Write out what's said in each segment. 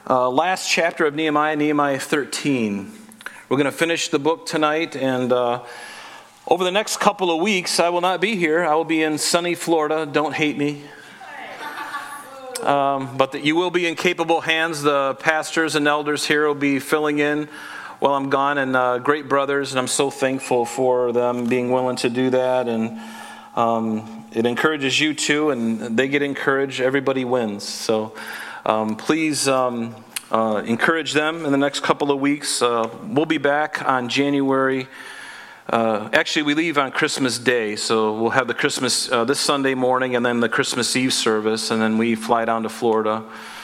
Last chapter of Nehemiah, Nehemiah 13. We're going to finish the book tonight, and over the next couple of weeks, I will not be here. I will be in sunny Florida. Don't hate me. But that you will be in capable hands. The pastors and elders here will be filling in while I'm gone, and great brothers, and I'm so thankful for them being willing to do that, and it encourages you too, and they get encouraged. Everybody wins. So please encourage them in the next couple of weeks. We'll be back on January. Actually, we leave on Christmas Day, so we'll have the Christmas this Sunday morning, and then the Christmas Eve service, and then we fly down to Florida.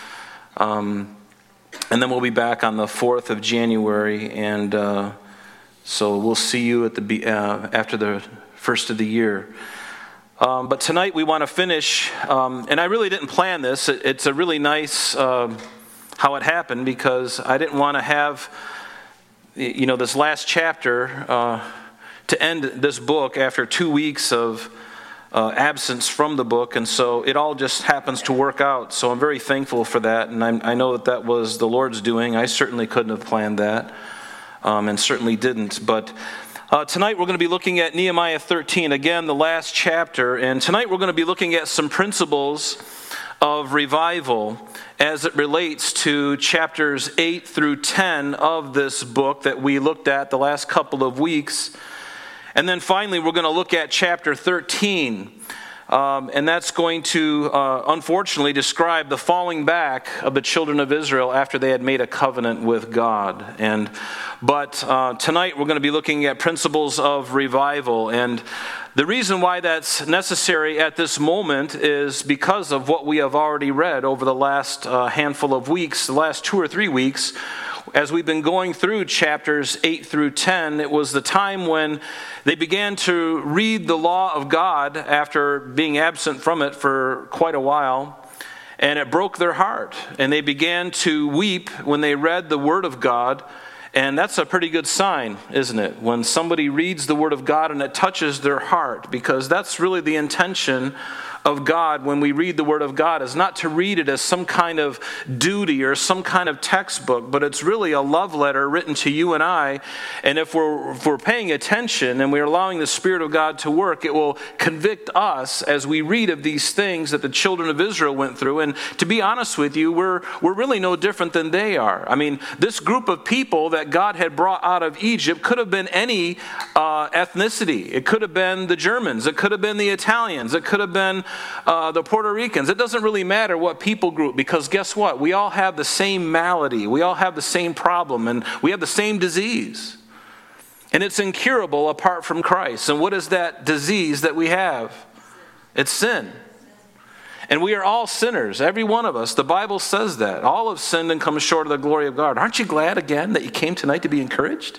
And then we'll be back on the 4th of January, and so we'll see you at the after the first of the year. But tonight we want to finish, and I really didn't plan this. It's a really nice how it happened, because I didn't want to have, this last chapter to end this book after 2 weeks of absence from the book, and so it all just happens to work out. So I'm very thankful for that, and I know that was the Lord's doing. I certainly couldn't have planned that, and certainly didn't. But tonight we're going to be looking at Nehemiah 13, again, the last chapter, and tonight we're going to be looking at some principles of revival as it relates to chapters 8 through 10 of this book that we looked at the last couple of weeks. And then finally, we're going to look at chapter 13, and that's going to, unfortunately, describe the falling back of the children of Israel after they had made a covenant with God. But tonight, we're going to be looking at principles of revival, and the reason why that's necessary at this moment is because of what we have already read over the last handful of weeks, the last 2 or 3 weeks. As we've been going through chapters 8 through 10, it was the time when they began to read the law of God after being absent from it for quite a while, and it broke their heart. And they began to weep when they read the Word of God, and that's a pretty good sign, isn't it? When somebody reads the Word of God and it touches their heart, because that's really the intention of God when we read the Word of God, is not to read it as some kind of duty or some kind of textbook, but it's really a love letter written to you and I. And if we're paying attention and we're allowing the Spirit of God to work, it will convict us as we read of these things that the children of Israel went through. And to be honest with you, we're really no different than they are. I mean, this group of people that God had brought out of Egypt could have been any ethnicity. It could have been the Germans. It could have been the Italians. It could have been the Puerto Ricans. It doesn't really matter what people group, because guess what? We all have the same malady. We all have the same problem, and we have the same disease. And it's incurable apart from Christ. And what is that disease that we have? It's sin. And we are all sinners, every one of us. The Bible says that. All have sinned and come short of the glory of God. Aren't you glad again that you came tonight to be encouraged?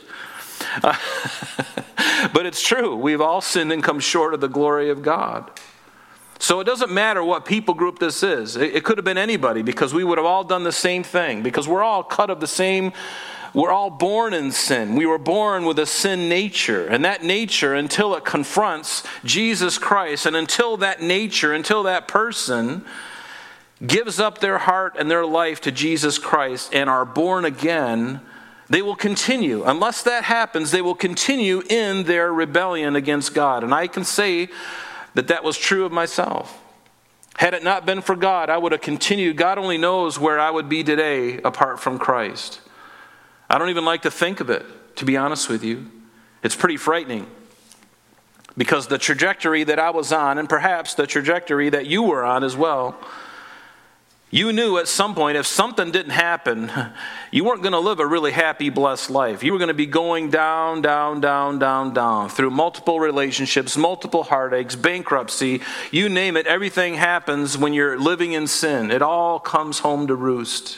But it's true. We've all sinned and come short of the glory of God. So it doesn't matter what people group this is. It could have been anybody, because we would have all done the same thing, because we're all cut of the same. We're all born in sin. We were born with a sin nature, and that nature, until it confronts Jesus Christ, and until that nature, until that person gives up their heart and their life to Jesus Christ and are born again, they will continue. Unless that happens, they will continue in their rebellion against God. And I can say that was true of myself. Had it not been for God, I would have continued. God only knows where I would be today apart from Christ. I don't even like to think of it, to be honest with you. It's pretty frightening, because the trajectory that I was on, and perhaps the trajectory that you were on as well, you knew at some point, if something didn't happen, you weren't going to live a really happy, blessed life. You were going to be going down, down, down, down, down, through multiple relationships, multiple heartaches, bankruptcy, you name it. Everything happens when you're living in sin. It all comes home to roost.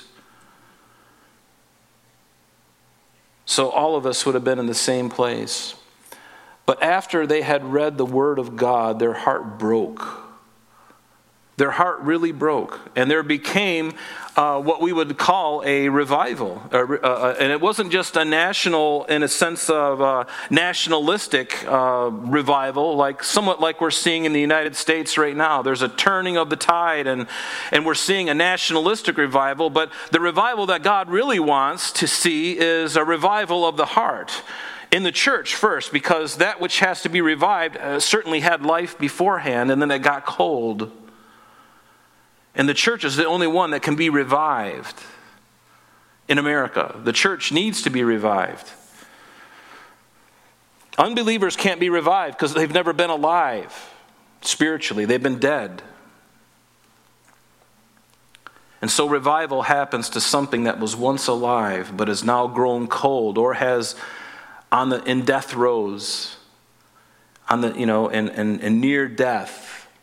So all of us would have been in the same place. But after they had read the Word of God, their heart broke. Their heart really broke, and there became what we would call a revival. And it wasn't just a national, in a sense of nationalistic revival, somewhat like we're seeing in the United States right now. There's a turning of the tide, and we're seeing a nationalistic revival. But the revival that God really wants to see is a revival of the heart. In the church first, because that which has to be revived certainly had life beforehand, and then it got cold. And the church is the only one that can be revived in America. The church needs to be revived. Unbelievers can't be revived because they've never been alive spiritually. They've been dead. And so revival happens to something that was once alive but has now grown cold, or has in death rows, and near death.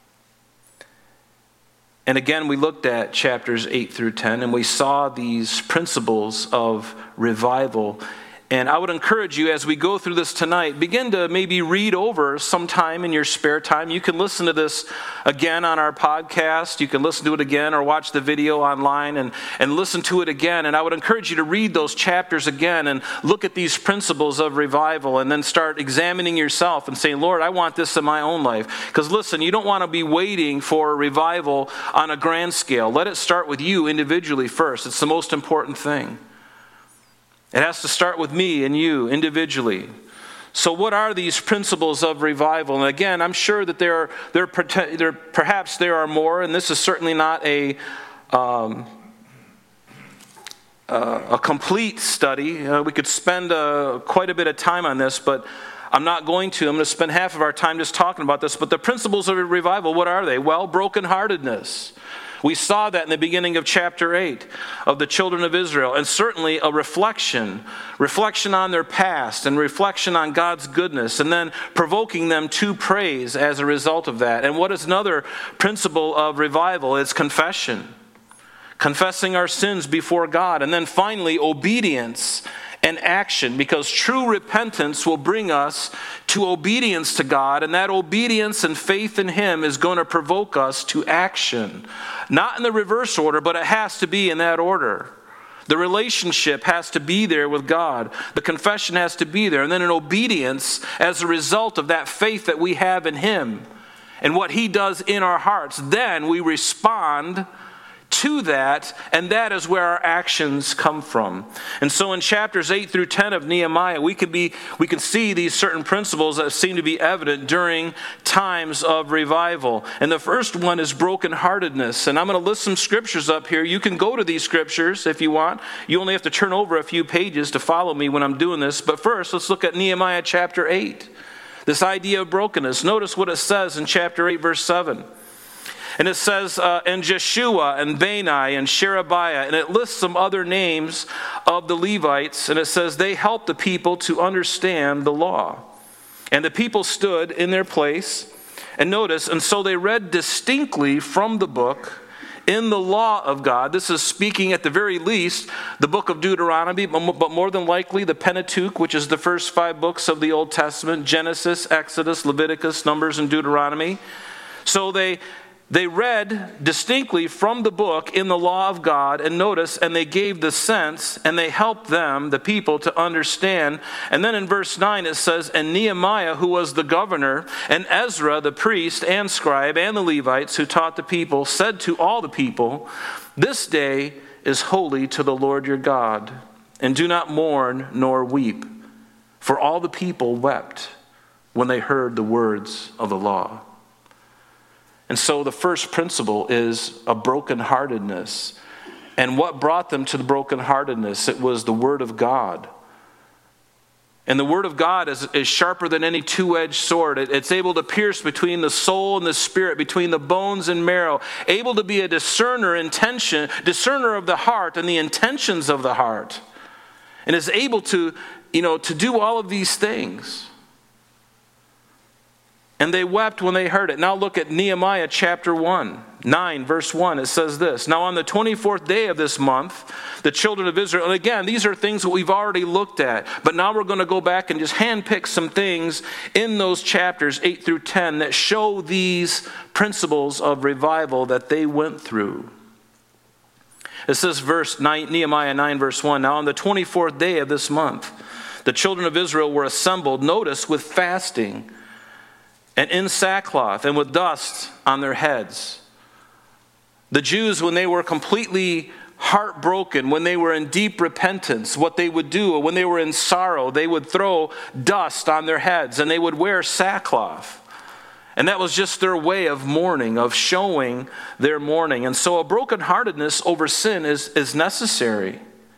And again, we looked at chapters 8 through 10, and we saw these principles of revival. And I would encourage you, as we go through this tonight, begin to maybe read over sometime in your spare time. You can listen to this again on our podcast. You can listen to it again, or watch the video online and listen to it again. And I would encourage you to read those chapters again and look at these principles of revival, and then start examining yourself and saying, Lord, I want this in my own life. Because listen, you don't want to be waiting for revival on a grand scale. Let it start with you individually first. It's the most important thing. It has to start with me and you individually. So what are these principles of revival? And again, I'm sure that perhaps there are more, and this is certainly not a complete study. We could spend quite a bit of time on this, but I'm not going to. I'm going to spend half of our time just talking about this. But the principles of revival, what are they? Well, brokenheartedness. We saw that in the beginning of chapter 8 of the children of Israel, and certainly a reflection on their past, and reflection on God's goodness, and then provoking them to praise as a result of that. And what is another principle of revival? It's confession. Confessing our sins before God. And then finally, obedience and action, because true repentance will bring us to obedience to God, and that obedience and faith in Him is going to provoke us to action. Not in the reverse order, but it has to be in that order. The relationship has to be there with God. The confession has to be there, and then an obedience as a result of that faith that we have in Him and what He does in our hearts. Then we respond to that, and that is where our actions come from. And so in chapters 8 through 10 of Nehemiah, we can see these certain principles that seem to be evident during times of revival. And the first one is brokenheartedness. And I'm going to list some scriptures up here. You can go to these scriptures if you want. You only have to turn over a few pages to follow me when I'm doing this. But first, let's look at Nehemiah chapter 8. This idea of brokenness. Notice what it says in chapter 8, verse 7. And it says, and Jeshua and Bani and Sherebiah, and it lists some other names of the Levites, and it says they helped the people to understand the law. And the people stood in their place, and notice, and so they read distinctly from the book in the law of God. This is speaking at the very least the book of Deuteronomy, but more than likely the Pentateuch, which is the first 5 books of the Old Testament: Genesis, Exodus, Leviticus, Numbers, and Deuteronomy. So they read distinctly from the book in the law of God, and notice, and they gave the sense, and they helped them, the people, to understand. And then in verse 9 it says, and Nehemiah, who was the governor, and Ezra, the priest and scribe, and the Levites, who taught the people, said to all the people, this day is holy to the Lord your God, and do not mourn nor weep. For all the people wept when they heard the words of the law. And so the first principle is a brokenheartedness. And what brought them to the brokenheartedness? It was the Word of God. And the Word of God is sharper than any two-edged sword. It's able to pierce between the soul and the spirit, between the bones and marrow, able to be a discerner of the heart and the intentions of the heart. And is able to do all of these things. And they wept when they heard it. Now look at Nehemiah chapter 9, verse 1. It says this, "Now on the 24th day of this month, the children of Israel," and again, these are things that we've already looked at, but now we're going to go back and just handpick some things in those chapters 8 through 10 that show these principles of revival that they went through. It says Nehemiah 9, verse 1, "Now on the 24th day of this month, the children of Israel were assembled," notice, "with fasting, and in sackcloth, and with dust on their heads." The Jews, when they were completely heartbroken, when they were in deep repentance, what they would do, when they were in sorrow, they would throw dust on their heads, and they would wear sackcloth. And that was just their way of mourning, of showing their mourning. And so a brokenheartedness over sin is necessary.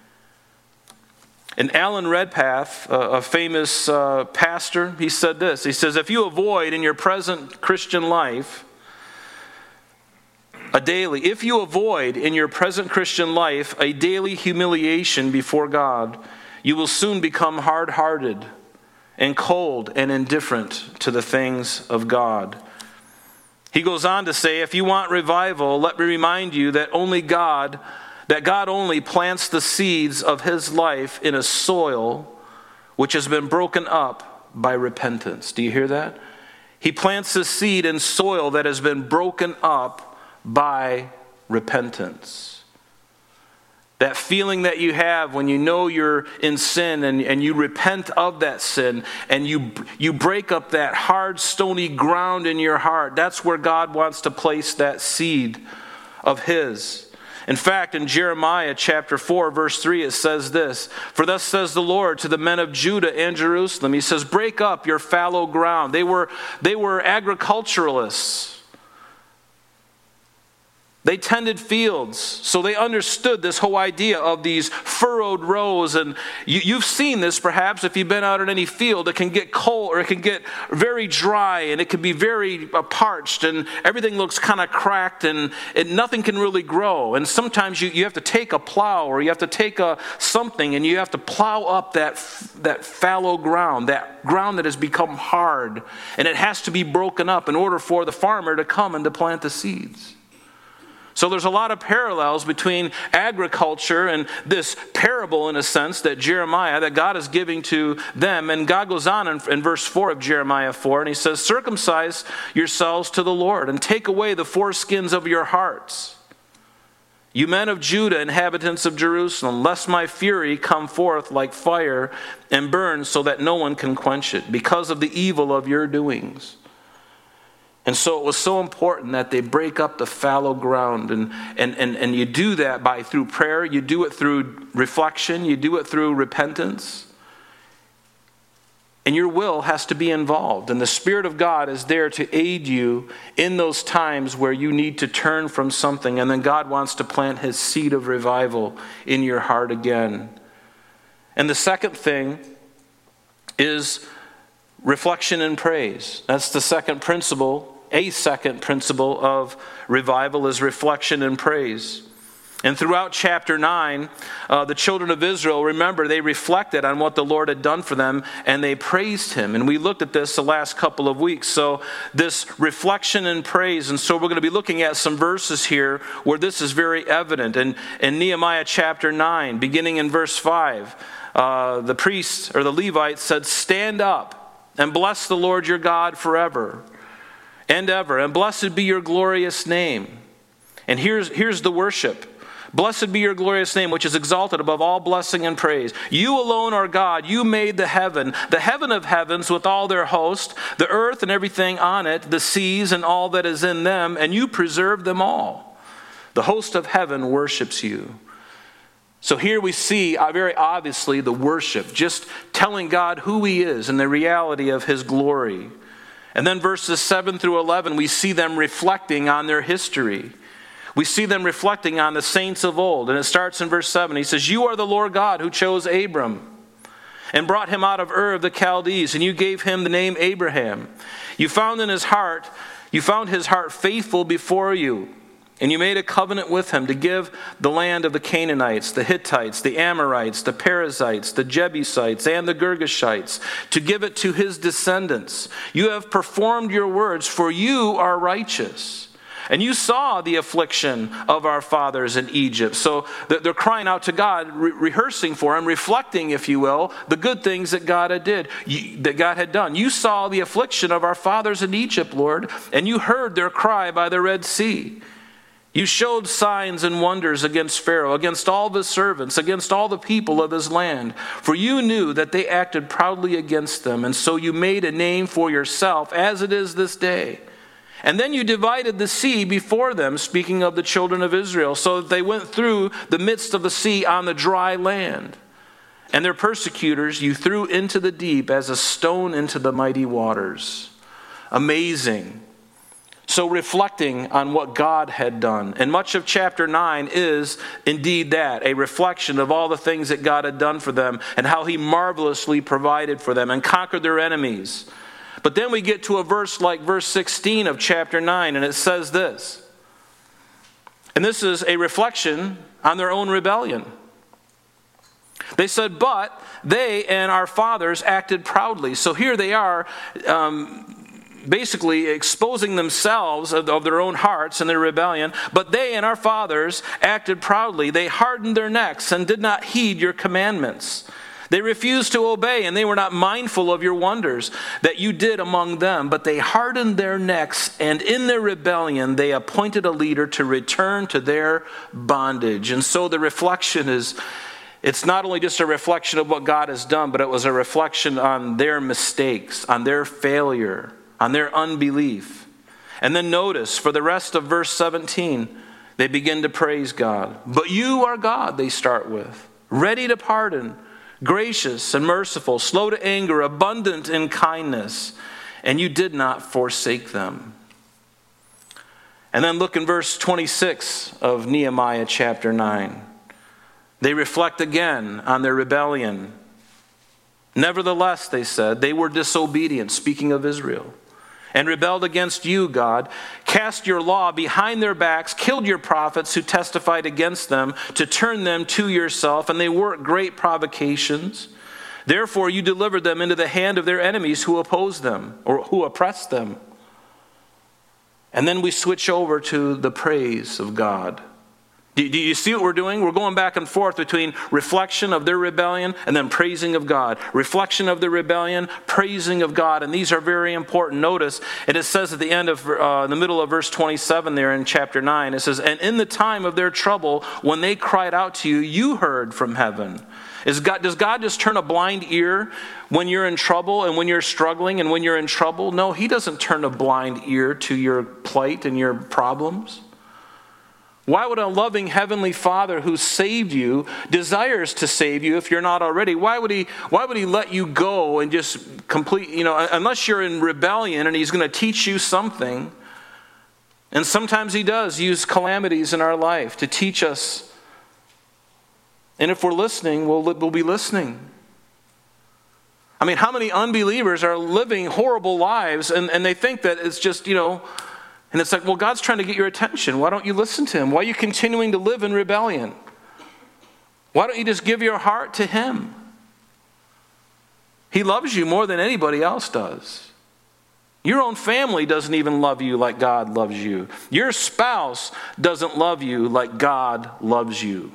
And Alan Redpath, a famous pastor, he said this. He says, "If you avoid in your present Christian life a daily humiliation before God, you will soon become hard-hearted and cold and indifferent to the things of God." He goes on to say, "If you want revival, let me remind you that God only plants the seeds of his life in a soil which has been broken up by repentance." Do you hear that? He plants the seed in soil that has been broken up by repentance. That feeling that you have when you know you're in sin and you repent of that sin and you break up that hard, stony ground in your heart, that's where God wants to place that seed of his. In fact, in Jeremiah chapter 4, verse 3, it says this, "For thus says the Lord to the men of Judah and Jerusalem," he says, "break up your fallow ground." They were agriculturalists. They tended fields, so they understood this whole idea of these furrowed rows. And you've seen this perhaps if you've been out in any field. It can get cold or it can get very dry and it can be very parched and everything looks kind of cracked and nothing can really grow. And sometimes you have to take a plow or you have to take something and you have to plow up that fallow ground, that ground that has become hard. And it has to be broken up in order for the farmer to come and to plant the seeds. So there's a lot of parallels between agriculture and this parable, in a sense, that God is giving to them. And God goes on in verse 4 of Jeremiah 4, and he says, "Circumcise yourselves to the Lord, and take away the foreskins of your hearts, you men of Judah, inhabitants of Jerusalem, lest my fury come forth like fire and burn so that no one can quench it, because of the evil of your doings." And so it was so important that they break up the fallow ground. And you do that through prayer. You do it through reflection. You do it through repentance. And your will has to be involved. And the Spirit of God is there to aid you in those times where you need to turn from something. And then God wants to plant his seed of revival in your heart again. And the second thing is reflection and praise. That's the second principle. A second principle of revival is reflection and praise. And throughout chapter 9, the children of Israel, remember, they reflected on what the Lord had done for them and they praised him. And we looked at this the last couple of weeks. So this reflection and praise. And so we're going to be looking at some verses here where this is very evident. And in Nehemiah chapter 9, beginning in verse 5, the priests or the Levites said, "Stand up and bless the Lord your God forever and ever, and blessed be your glorious name." And here's the worship. "Blessed be your glorious name, which is exalted above all blessing and praise. You alone are God. You made the heaven of heavens with all their host, the earth and everything on it, the seas and all that is in them, and you preserved them all. The host of heaven worships you." So here we see very obviously the worship, just telling God who he is and the reality of his glory. And then verses 7 through 11, we see them reflecting on their history. We see them reflecting on the saints of old. And it starts in verse 7. He says, "You are the Lord God who chose Abram and brought him out of Ur of the Chaldees, and you gave him the name Abraham. You found his heart faithful before you, And you made a covenant with him to give the land of the Canaanites, the Hittites, the Amorites, the Perizzites, the Jebusites, and the Girgashites, to give it to his descendants. You have performed your words, for you are righteous. And you saw the affliction of our fathers in Egypt. So they're crying out to God, rehearsing for him, reflecting, if you will, the good things that God had done. You saw the affliction of our fathers in Egypt, Lord, and you heard their cry by the Red Sea. You showed signs and wonders against Pharaoh, against all of his servants, against all the people of his land. For you knew that they acted proudly against them, and so you made a name for yourself, as it is this day. And then you divided the sea before them, speaking of the children of Israel, so that they went through the midst of the sea on the dry land. And their persecutors you threw into the deep as a stone into the mighty waters. Amazing. So reflecting on what God had done. And much of chapter 9 is indeed that, a reflection of all the things that God had done for them and how he marvelously provided for them and conquered their enemies. But then we get to a verse like verse 16 of chapter 9, and it says this. And this is a reflection on their own rebellion. They said, but they and our fathers acted proudly. So here they are basically exposing themselves of their own hearts and their rebellion. But they and our fathers acted proudly. They hardened their necks and did not heed your commandments. They refused to obey, and they were not mindful of your wonders that you did among them. But they hardened their necks, and in their rebellion they appointed a leader to return to their bondage. And so the reflection is, it's not only just a reflection of what God has done, but it was a reflection on their mistakes, on their failure, on their unbelief. And then notice, for the rest of verse 17, they begin to praise God. But you are God, they start with, ready to pardon, gracious and merciful, slow to anger, abundant in kindness, and you did not forsake them. And then look in verse 26 of Nehemiah chapter 9. They reflect again on their rebellion. Nevertheless, they said, they were disobedient, speaking of Israel, and rebelled against you, God, cast your law behind their backs, killed your prophets who testified against them to turn them to yourself, and they worked great provocations. Therefore you delivered them into the hand of their enemies who opposed them, or who oppressed them. And then we switch over to the praise of God. Do you see what we're doing? We're going back and forth between reflection of their rebellion and then praising of God. Reflection of the rebellion, praising of God. And these are very important. Notice, and it says at the end of, the middle of verse 27 there in chapter 9, it says, and in the time of their trouble, when they cried out to you, you heard from heaven. Does God just turn a blind ear when you're in trouble and when you're struggling and when you're in trouble? No, he doesn't turn a blind ear to your plight and your problems. Why would a loving heavenly Father who saved you, desires to save you if you're not already, why would he let you go and just complete, unless you're in rebellion and he's going to teach you something. And sometimes he does use calamities in our life to teach us. And if we're listening, we'll be listening. I mean, how many unbelievers are living horrible lives and they think that it's just, and it's like, well, God's trying to get your attention. Why don't you listen to him? Why are you continuing to live in rebellion? Why don't you just give your heart to him? He loves you more than anybody else does. Your own family doesn't even love you like God loves you. Your spouse doesn't love you like God loves you.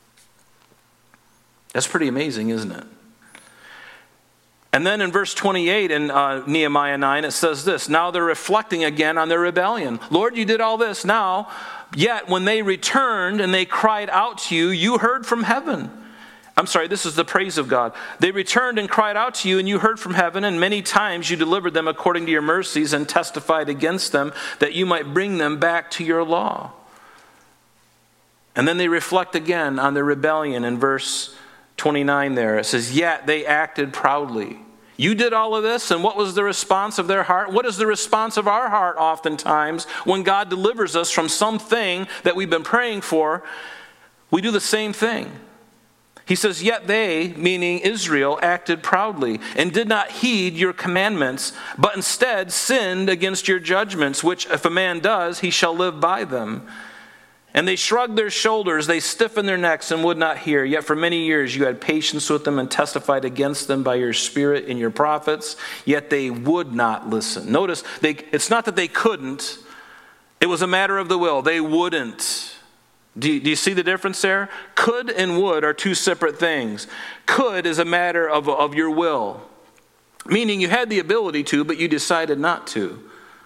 That's pretty amazing, isn't it? And then in verse 28 in Nehemiah 9, it says this, now they're reflecting again on their rebellion. Lord, you did all this now, yet when they returned and they cried out to you, you heard from heaven. I'm sorry, this is the praise of God. They returned and cried out to you, and you heard from heaven, and many times you delivered them according to your mercies and testified against them that you might bring them back to your law. And then they reflect again on their rebellion in verse 29 there. It says, yet they acted proudly. You did all of this, and what was the response of their heart? What is the response of our heart oftentimes when God delivers us from something that we've been praying for? We do the same thing. He says, yet they, meaning Israel, acted proudly and did not heed your commandments, but instead sinned against your judgments, which if a man does, he shall live by them. And they shrugged their shoulders, they stiffened their necks and would not hear. Yet for many years you had patience with them and testified against them by your Spirit and your prophets, yet they would not listen. Notice, it's not that they couldn't, it was a matter of the will. They wouldn't. Do you see the difference there? Could and would are two separate things. Could is a matter of your will, meaning you had the ability to, but you decided not to.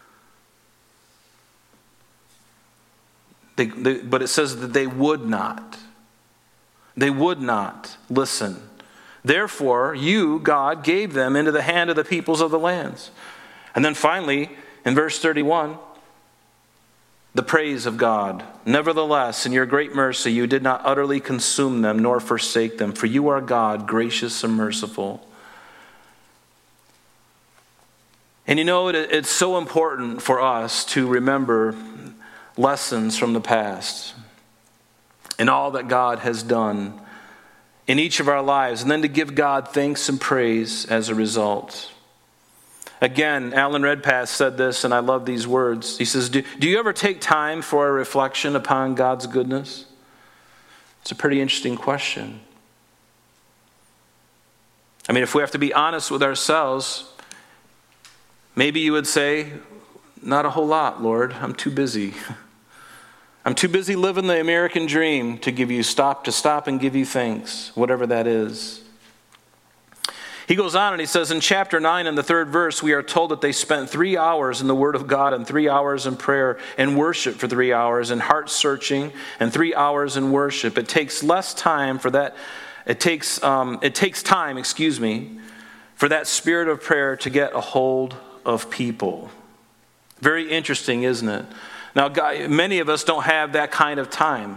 But it says that they would not. They would not listen. Therefore, you, God, gave them into the hand of the peoples of the lands. And then finally, in verse 31, the praise of God. Nevertheless, in your great mercy, you did not utterly consume them nor forsake them, for you are God, gracious and merciful. And you know, it's so important for us to remember lessons from the past and all that God has done in each of our lives, and then to give God thanks and praise as a result. Again, Alan Redpath said this, and I love these words. He says, do you ever take time for a reflection upon God's goodness? It's a pretty interesting question. I mean, if we have to be honest with ourselves, maybe you would say, not a whole lot, Lord. I'm too busy. I'm too busy living the American dream to stop and give you thanks, whatever that is. He goes on and he says in chapter 9 in the 3rd verse, we are told that they spent 3 hours in the Word of God and 3 hours in prayer and worship for 3 hours and heart searching and 3 hours in worship. It takes less time for that. It takes time, for that spirit of prayer to get a hold of people. Very interesting, isn't it? Now, many of us don't have that kind of time.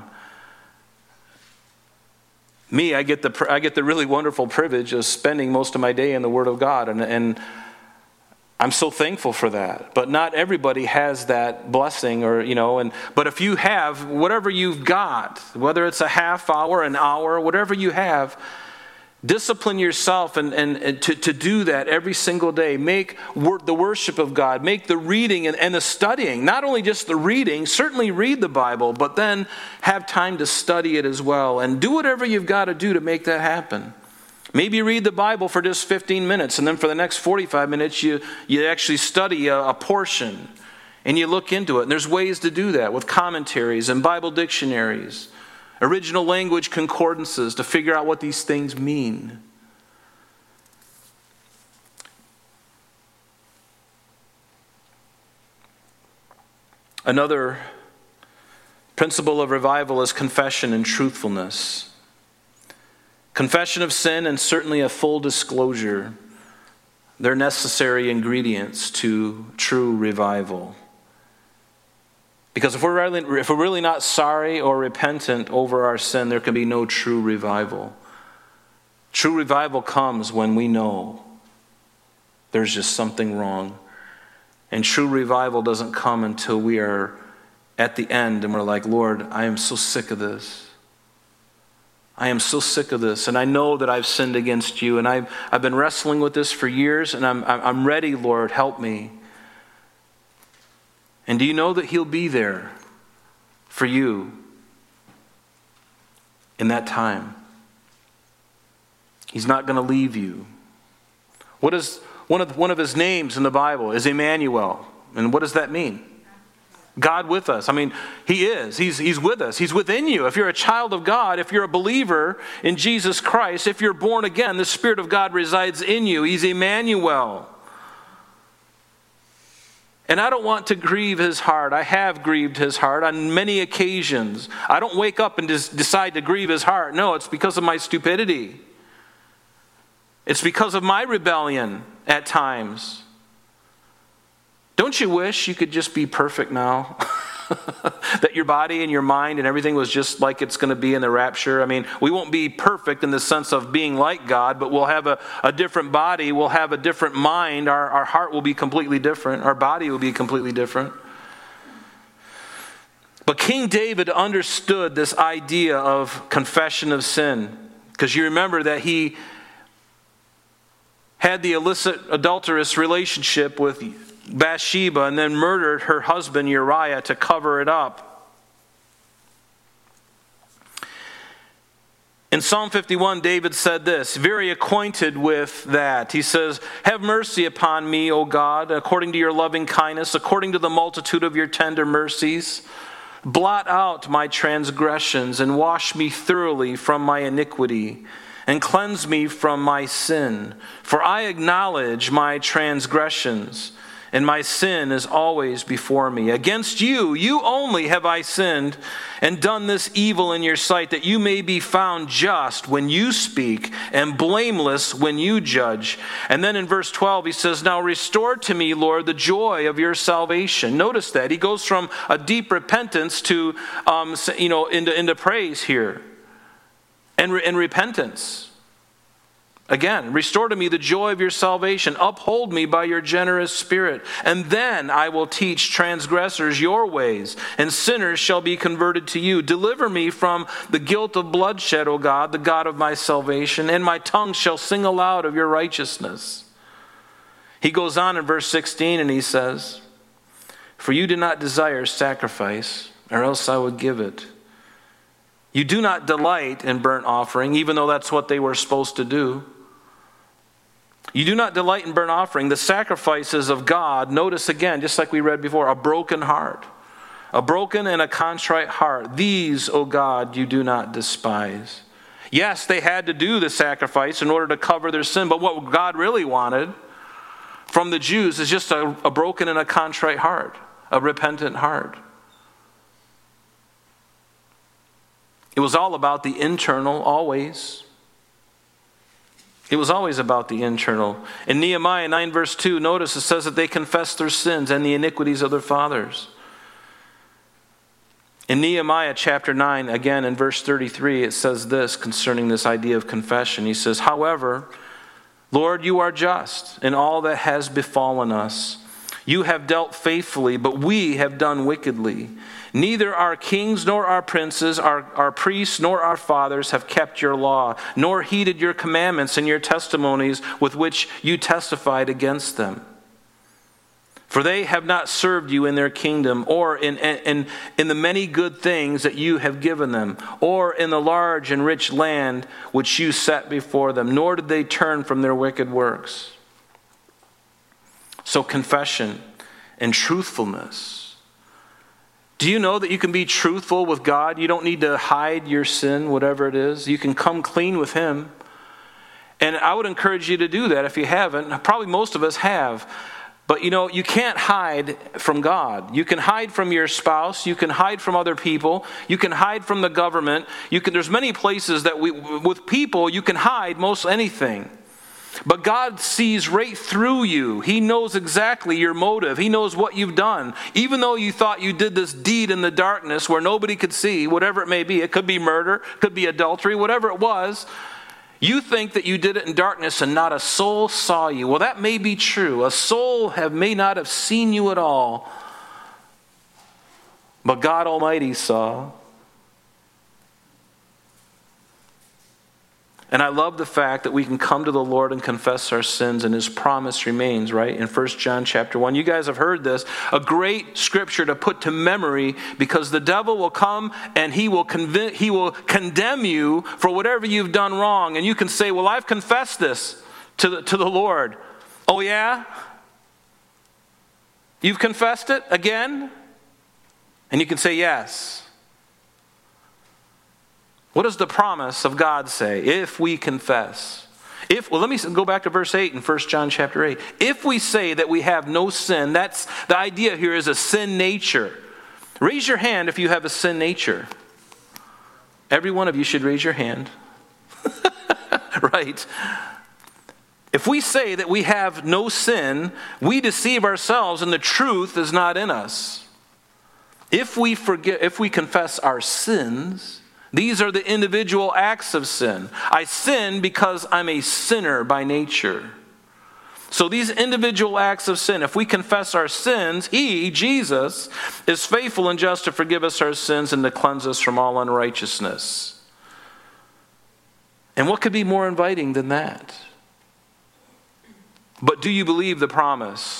Me, I get the really wonderful privilege of spending most of my day in the Word of God, and I'm so thankful for that. But not everybody has that blessing, but if you have whatever you've got, whether it's a half hour, an hour, whatever you have, discipline yourself and to do that every single day. Make the worship of God, make the reading and the studying, not only just the reading, certainly read the Bible, but then have time to study it as well. And do whatever you've got to do to make that happen. Maybe read the Bible for just 15 minutes, and then for the next 45 minutes you actually study a portion and you look into it. And there's ways to do that with commentaries and Bible dictionaries, original language concordances to figure out what these things mean. Another principle of revival is confession and truthfulness. Confession of sin and certainly a full disclosure. They're necessary ingredients to true revival. Because if we're really not sorry or repentant over our sin, there can be no true revival. True revival comes when we know there's just something wrong. And true revival doesn't come until we are at the end and we're like, Lord, I am so sick of this. I am so sick of this, and I know that I've sinned against you, and I've been wrestling with this for years, and I'm ready, Lord, help me. And do you know that He'll be there for you in that time? He's not going to leave you. What is one of His names in the Bible is Emmanuel, and what does that mean? God with us. I mean, He is. He's with us. He's within you. If you're a child of God, if you're a believer in Jesus Christ, if you're born again, the Spirit of God resides in you. He's Emmanuel. And I don't want to grieve His heart. I have grieved His heart on many occasions. I don't wake up and just decide to grieve His heart. No, it's because of my stupidity. It's because of my rebellion at times. Don't you wish you could just be perfect now? That your body and your mind and everything was just like it's going to be in the rapture? I mean, we won't be perfect in the sense of being like God, but we'll have a different body. We'll have a different mind. Our heart will be completely different. Our body will be completely different. But King David understood this idea of confession of sin. Because you remember that he had the illicit adulterous relationship with Bathsheba and then murdered her husband Uriah to cover it up. In Psalm 51, David said this, very acquainted with that. He says, "Have mercy upon me, O God, according to your loving kindness, according to the multitude of your tender mercies. Blot out my transgressions and wash me thoroughly from my iniquity and cleanse me from my sin. For I acknowledge my transgressions, and my sin is always before me. Against you, you only have I sinned and done this evil in your sight, that you may be found just when you speak and blameless when you judge." And then in verse 12 he says, "Now restore to me, Lord, the joy of your salvation." Notice that. He goes from a deep repentance to, into praise here and repentance. Again, restore to me the joy of your salvation. Uphold me by your generous spirit. And then I will teach transgressors your ways, and sinners shall be converted to you. Deliver me from the guilt of bloodshed, O God, the God of my salvation, and my tongue shall sing aloud of your righteousness. He goes on in verse 16 and he says, "For you do not desire sacrifice, or else I would give it. You do not delight in burnt offering," even though that's what they were supposed to do. "You do not delight in burnt offering, the sacrifices of God." Notice again, just like we read before, a broken heart. A broken and a contrite heart. "These, O God, you do not despise." Yes, they had to do the sacrifice in order to cover their sin, but what God really wanted from the Jews is just a broken and a contrite heart, a repentant heart. It was all about the internal, always. It was always about the internal. In Nehemiah 9 verse 2, notice it says that they confessed their sins and the iniquities of their fathers. In Nehemiah chapter 9, again in verse 33, it says this concerning this idea of confession. He says, "However, Lord, you are just in all that has befallen us. You have dealt faithfully, but we have done wickedly. Neither our kings nor our princes, our priests nor our fathers have kept your law, nor heeded your commandments and your testimonies with which you testified against them. For they have not served you in their kingdom, or in the many good things that you have given them, or in the large and rich land which you set before them, nor did they turn from their wicked works." So confession and truthfulness. Do you know that you can be truthful with God? You don't need to hide your sin, whatever it is. You can come clean with Him. And I would encourage you to do that if you haven't. Probably most of us have. But you can't hide from God. You can hide from your spouse. You can hide from other people. You can hide from the government. There's many places that with people you can hide most anything. But God sees right through you. He knows exactly your motive. He knows what you've done. Even though you thought you did this deed in the darkness where nobody could see, whatever it may be, it could be murder, could be adultery, whatever it was, you think that you did it in darkness and not a soul saw you. Well, that may be true. A soul may not have seen you at all. But God Almighty saw. And I love the fact that we can come to the Lord and confess our sins, and His promise remains, right? In 1 John chapter 1. You guys have heard this. A great scripture to put to memory, because the devil will come and he will condemn you for whatever you've done wrong. And you can say, "Well, I've confessed this to the Lord." "Oh yeah? You've confessed it again?" And you can say, "Yes." What does the promise of God say? If we confess. Let me go back to verse 8 in 1 John chapter 8. If we say that we have no sin, that's the idea here is a sin nature. Raise your hand if you have a sin nature. Every one of you should raise your hand. Right. If we say that we have no sin, we deceive ourselves and the truth is not in us. If we confess our sins, these are the individual acts of sin. I sin because I'm a sinner by nature. So these individual acts of sin, if we confess our sins, He, Jesus, is faithful and just to forgive us our sins and to cleanse us from all unrighteousness. And what could be more inviting than that? But do you believe the promise?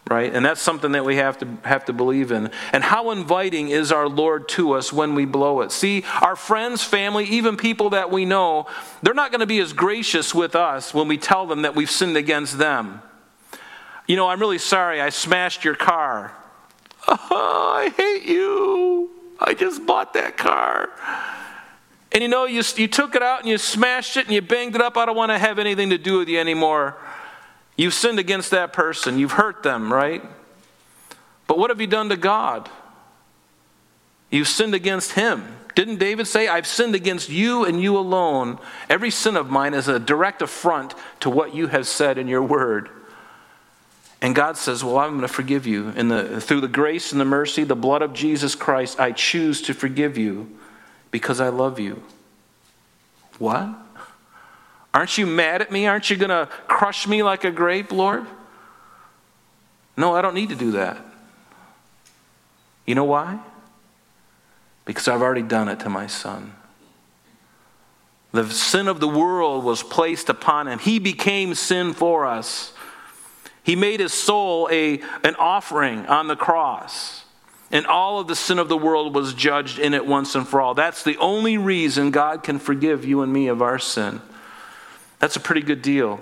right? And that's something that we have to believe in. And how inviting is our Lord to us when we blow it? See, our friends, family, even people that we know, they're not going to be as gracious with us when we tell them that we've sinned against them. You know, I'm really sorry I smashed your car. Oh, I hate you. I just bought that car. And you know, you took it out and you smashed it and you banged it up. I don't want to have anything to do with you anymore. You've sinned against that person. You've hurt them, right? But what have you done to God? You've sinned against him. Didn't David say, I've sinned against you and you alone. Every sin of mine is a direct affront to what you have said in your word. And God says, well, I'm going to forgive you. Through the grace and the mercy, the blood of Jesus Christ, I choose to forgive you because I love you. What? Aren't you mad at me? Aren't you going to crush me like a grape, Lord? No, I don't need to do that. You know why? Because I've already done it to my son. The sin of the world was placed upon him. He became sin for us. He made his soul an offering on the cross. And all of the sin of the world was judged in it once and for all. That's the only reason God can forgive you and me of our sin. That's a pretty good deal.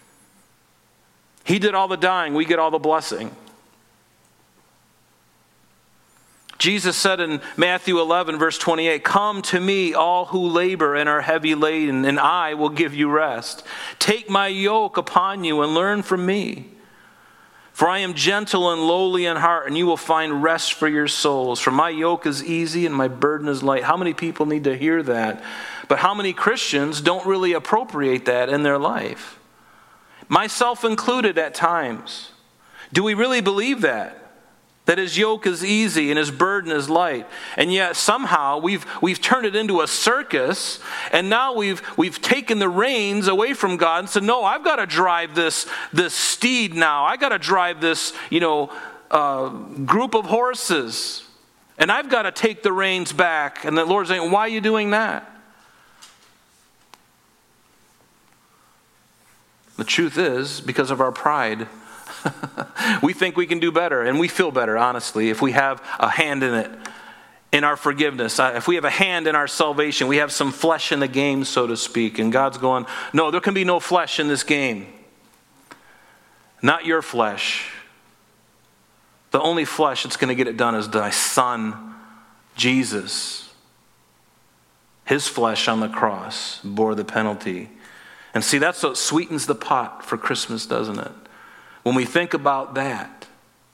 He did all the dying. We get all the blessing. Jesus said in Matthew 11, verse 28, come to me, all who labor and are heavy laden, and I will give you rest. Take my yoke upon you and learn from me. For I am gentle and lowly in heart, and you will find rest for your souls. For my yoke is easy and my burden is light. How many people need to hear that? But how many Christians don't really appropriate that in their life? Myself included at times. Do we really believe that? That his yoke is easy and his burden is light. And yet somehow we've turned it into a circus, and now we've taken the reins away from God and said, no, I've got to drive this steed now. I got to drive this, group of horses. And I've got to take the reins back. And the Lord's saying, why are you doing that? The truth is, because of our pride. We think we can do better, and we feel better, honestly, if we have a hand in it, in our forgiveness. If we have a hand in our salvation, we have some flesh in the game, so to speak. And God's going, no, there can be no flesh in this game. Not your flesh. The only flesh that's going to get it done is thy son, Jesus. His flesh on the cross bore the penalty. And see, that's what sweetens the pot for Christmas, doesn't it? When we think about that.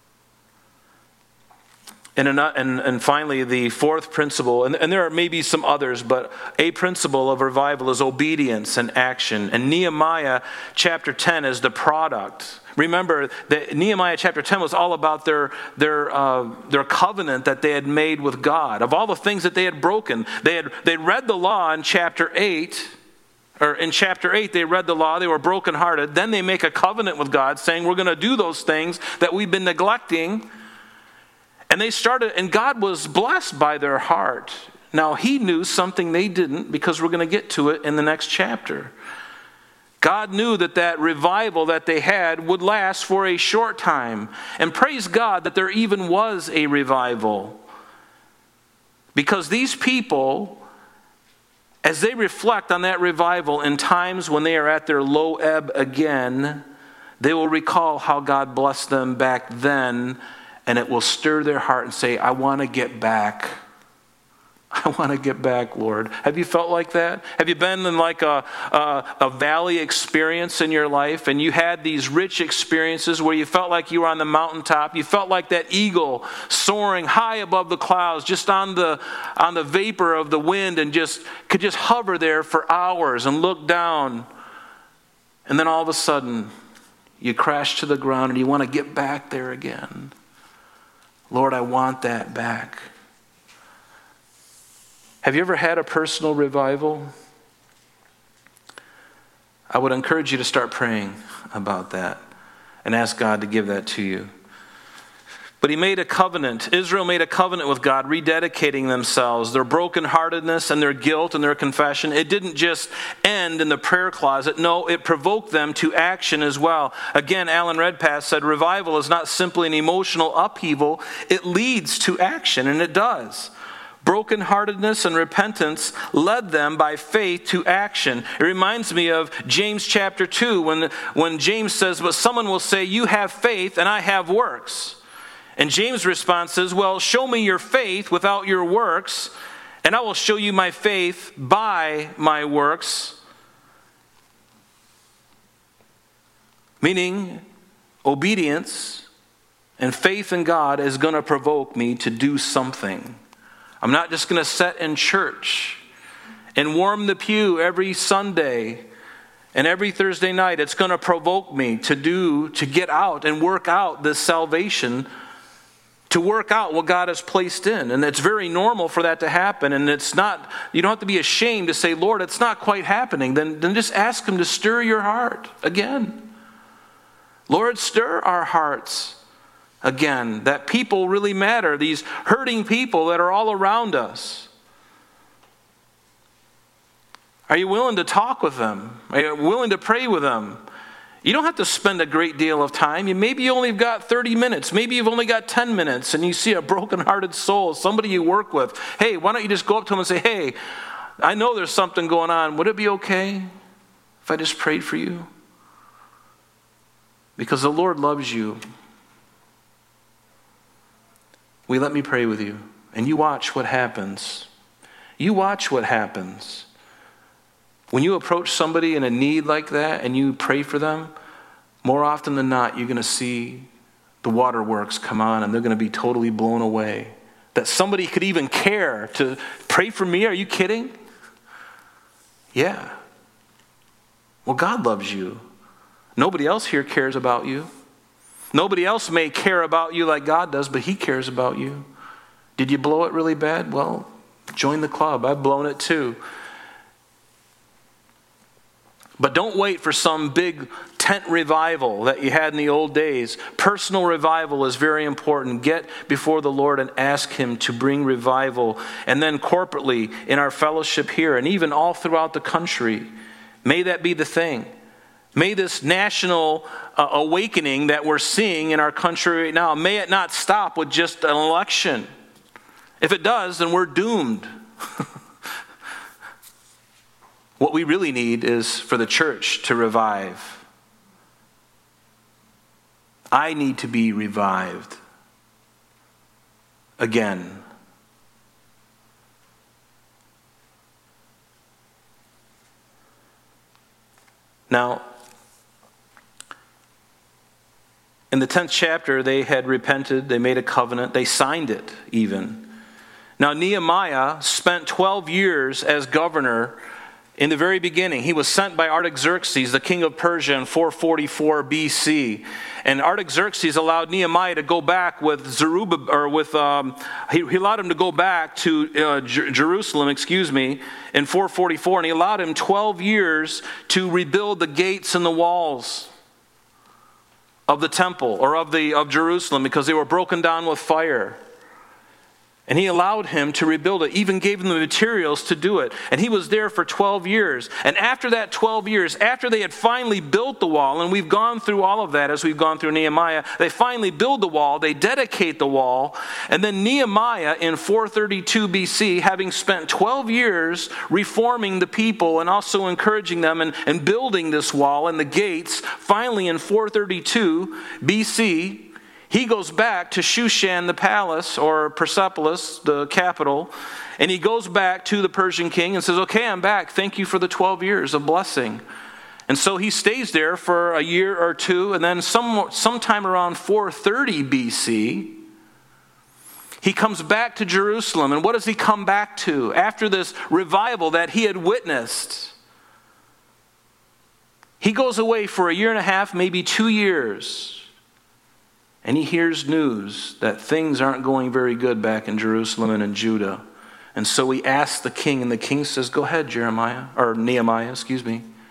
And finally, the fourth principle, and there are maybe some others, but a principle of revival is obedience and action. And Nehemiah chapter 10 is the product. Remember that Nehemiah chapter 10 was all about their covenant that they had made with God. Of all the things that they had broken, they read the law in chapter 8. Or in chapter 8, they read the law, they were brokenhearted. Then they make a covenant with God saying, we're going to do those things that we've been neglecting. And they started, and God was blessed by their heart. Now, he knew something they didn't, because we're going to get to it in the next chapter. God knew that revival that they had would last for a short time. And praise God that there even was a revival. Because these people, as they reflect on that revival in times when they are at their low ebb again, they will recall how God blessed them back then, and it will stir their heart and say, I want to get back. I want to get back, Lord. Have you felt like that? Have you been in like a valley experience in your life, and you had these rich experiences where you felt like you were on the mountaintop? You felt like that eagle soaring high above the clouds, just on the vapor of the wind, and could just hover there for hours and look down. And then all of a sudden, you crash to the ground and you want to get back there again. Lord, I want that back. Have you ever had a personal revival? I would encourage you to start praying about that and ask God to give that to you. But he made a covenant. Israel made a covenant with God, rededicating themselves. Their brokenheartedness and their guilt and their confession, it didn't just end in the prayer closet. No, it provoked them to action as well. Again, Alan Redpath said, revival is not simply an emotional upheaval. It leads to action, and it does. Brokenheartedness and repentance led them by faith to action. It reminds me of James chapter 2 when James says, but someone will say, you have faith and I have works. And James' response is, well, show me your faith without your works, and I will show you my faith by my works. Meaning, obedience and faith in God is going to provoke me to do something. I'm not just going to sit in church and warm the pew every Sunday and every Thursday night. It's going to provoke me to get out and work out this salvation, to work out what God has placed in. And it's very normal for that to happen. And it's not, you don't have to be ashamed to say, Lord, it's not quite happening. Then just ask Him to stir your heart again. Lord, stir our hearts again. That people really matter. These hurting people that are all around us. Are you willing to talk with them? Are you willing to pray with them? You don't have to spend a great deal of time. Maybe you only got 30 minutes. Maybe you've only got 10 minutes and you see a broken-hearted soul, somebody you work with. Hey, why don't you just go up to them and say, hey, I know there's something going on. Would it be okay if I just prayed for you? Because the Lord loves you. Will you let me pray with you? And you watch what happens. You watch what happens. When you approach somebody in a need like that and you pray for them, more often than not, you're going to see the waterworks come on and they're going to be totally blown away. That somebody could even care to pray for me? Are you kidding? Yeah. Well, God loves you. Nobody else here cares about you. Nobody else may care about you like God does, but He cares about you. Did you blow it really bad? Well, join the club. I've blown it too. But don't wait for some big tent revival that you had in the old days. Personal revival is very important. Get before the Lord and ask Him to bring revival. And then corporately in our fellowship here and even all throughout the country, may that be the thing. May this national awakening that we're seeing in our country right now, may it not stop with just an election. If it does, then we're doomed. What we really need is for the church to revive. I need to be revived again. Now, in the 10th chapter, they had repented, they made a covenant, they signed it even. Now, Nehemiah spent 12 years as governor. In the very beginning, he was sent by Artaxerxes, the king of Persia, in 444 BC. And Artaxerxes allowed Nehemiah to go back with Zerubbabel, or he allowed him to go back to Jerusalem, in 444, and he allowed him 12 years to rebuild the gates and the walls of the temple or of Jerusalem because they were broken down with fire. And he allowed him to rebuild it, even gave him the materials to do it. And he was there for 12 years. And after that 12 years, after they had finally built the wall, and we've gone through all of that as we've gone through Nehemiah, they finally build the wall, they dedicate the wall, and then Nehemiah in 432 BC, having spent 12 years reforming the people and also encouraging them and building this wall and the gates, finally in 432 BC, he goes back to Shushan the palace, or Persepolis, the capital, and he goes back to the Persian king and says, okay, I'm back. Thank you for the 12 years of blessing. And so he stays there for a year or two, and then sometime around 430 BC, he comes back to Jerusalem. And what does he come back to after this revival that he had witnessed? He goes away for a year and a half, maybe 2 years. And he hears news that things aren't going very good back in Jerusalem and in Judah. And so he asks the king, and the king says, go ahead, Nehemiah.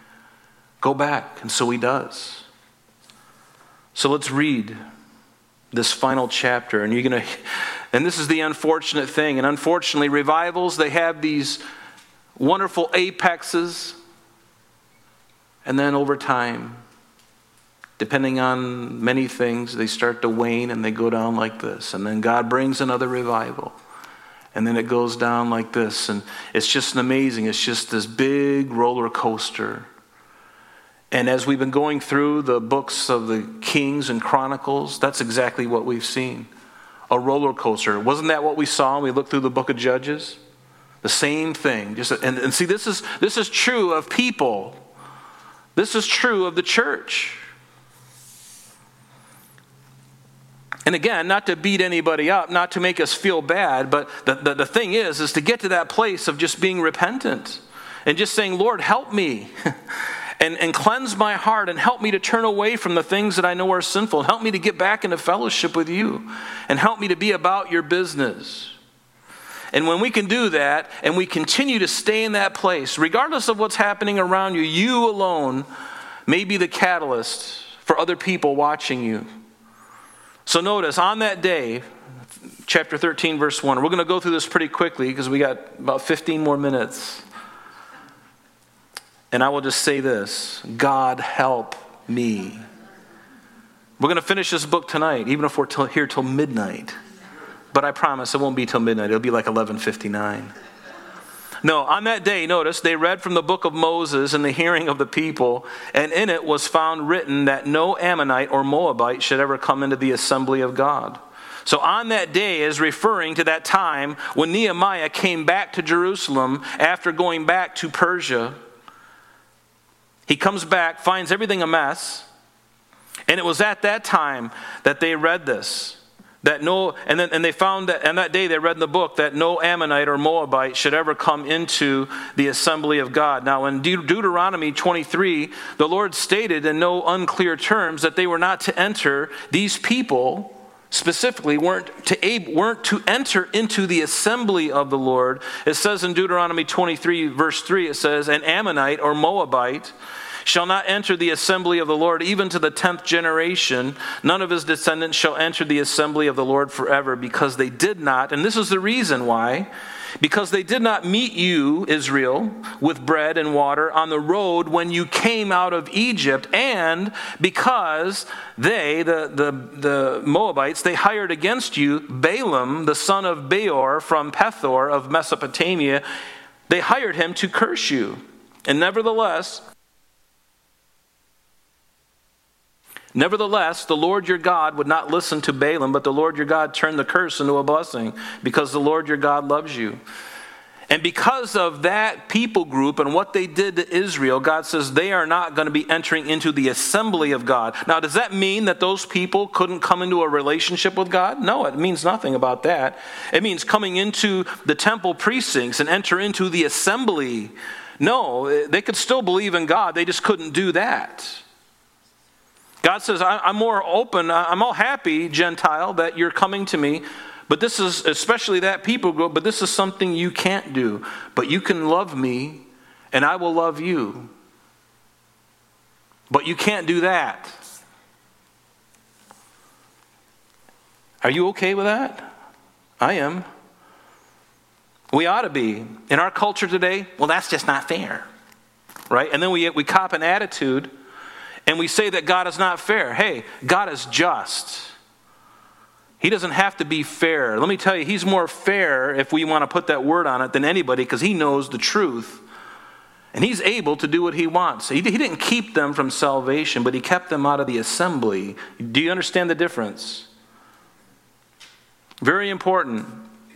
Go back. And so he does. So let's read this final chapter, and and this is the unfortunate thing. And unfortunately, revivals, they have these wonderful apexes, and then over time, depending on many things, they start to wane and they go down like this. And then God brings another revival. And then it goes down like this. And it's just amazing. It's just this big roller coaster. And as we've been going through the books of the Kings and Chronicles, that's exactly what we've seen. A roller coaster. Wasn't that what we saw when we looked through the book of Judges? The same thing. And see, this is true of people. This is true of the church. And again, not to beat anybody up, not to make us feel bad, but the thing is to get to that place of just being repentant and just saying, Lord, help me and cleanse my heart and help me to turn away from the things that I know are sinful. Help me to get back into fellowship with you and help me to be about your business. And when we can do that and we continue to stay in that place, regardless of what's happening around you, you alone may be the catalyst for other people watching you. So notice, on that day, chapter 13, verse 1, we're going to go through this pretty quickly because we got about 15 more minutes. And I will just say this, God help me. We're going to finish this book tonight, even if we're here till midnight. But I promise it won't be till midnight. It'll be like 11:59. No, on that day, notice, they read from the book of Moses in the hearing of the people, and in it was found written that no Ammonite or Moabite should ever come into the assembly of God. So on that day is referring to that time when Nehemiah came back to Jerusalem after going back to Persia. He comes back, finds everything a mess, and it was at that time that they read this. And they found that, and that day they read in the book that no Ammonite or Moabite should ever come into the assembly of God. Now in Deuteronomy 23, the Lord stated in no unclear terms that they were not to enter. These people specifically weren't to enter into the assembly of the Lord. It says in Deuteronomy 23, verse 3, it says, an Ammonite or Moabite shall not enter the assembly of the Lord, even to the 10th generation. None of his descendants shall enter the assembly of the Lord forever, because they did not, and this is the reason why, because they did not meet you, Israel, with bread and water on the road when you came out of Egypt, and because they, the Moabites, they hired against you Balaam, the son of Beor from Pethor of Mesopotamia. They hired him to curse you. And nevertheless, the Lord your God would not listen to Balaam, but the Lord your God turned the curse into a blessing, because the Lord your God loves you. And because of that people group and what they did to Israel, God says they are not going to be entering into the assembly of God. Now, does that mean that those people couldn't come into a relationship with God? No, it means nothing about that. It means coming into the temple precincts and enter into the assembly. No, they could still believe in God. They just couldn't do that. God says, I'm more open, I'm all happy, Gentile, that you're coming to me. But this is, especially that people group, but this is something you can't do. But you can love me, and I will love you. But you can't do that. Are you okay with that? I am. We ought to be. In our culture today, well, that's just not fair. Right? And then we cop an attitude, and we say that God is not fair. Hey, God is just. He doesn't have to be fair. Let me tell you, he's more fair, if we want to put that word on it, than anybody, because he knows the truth. And he's able to do what he wants. He didn't keep them from salvation, but he kept them out of the assembly. Do you understand the difference? Very important.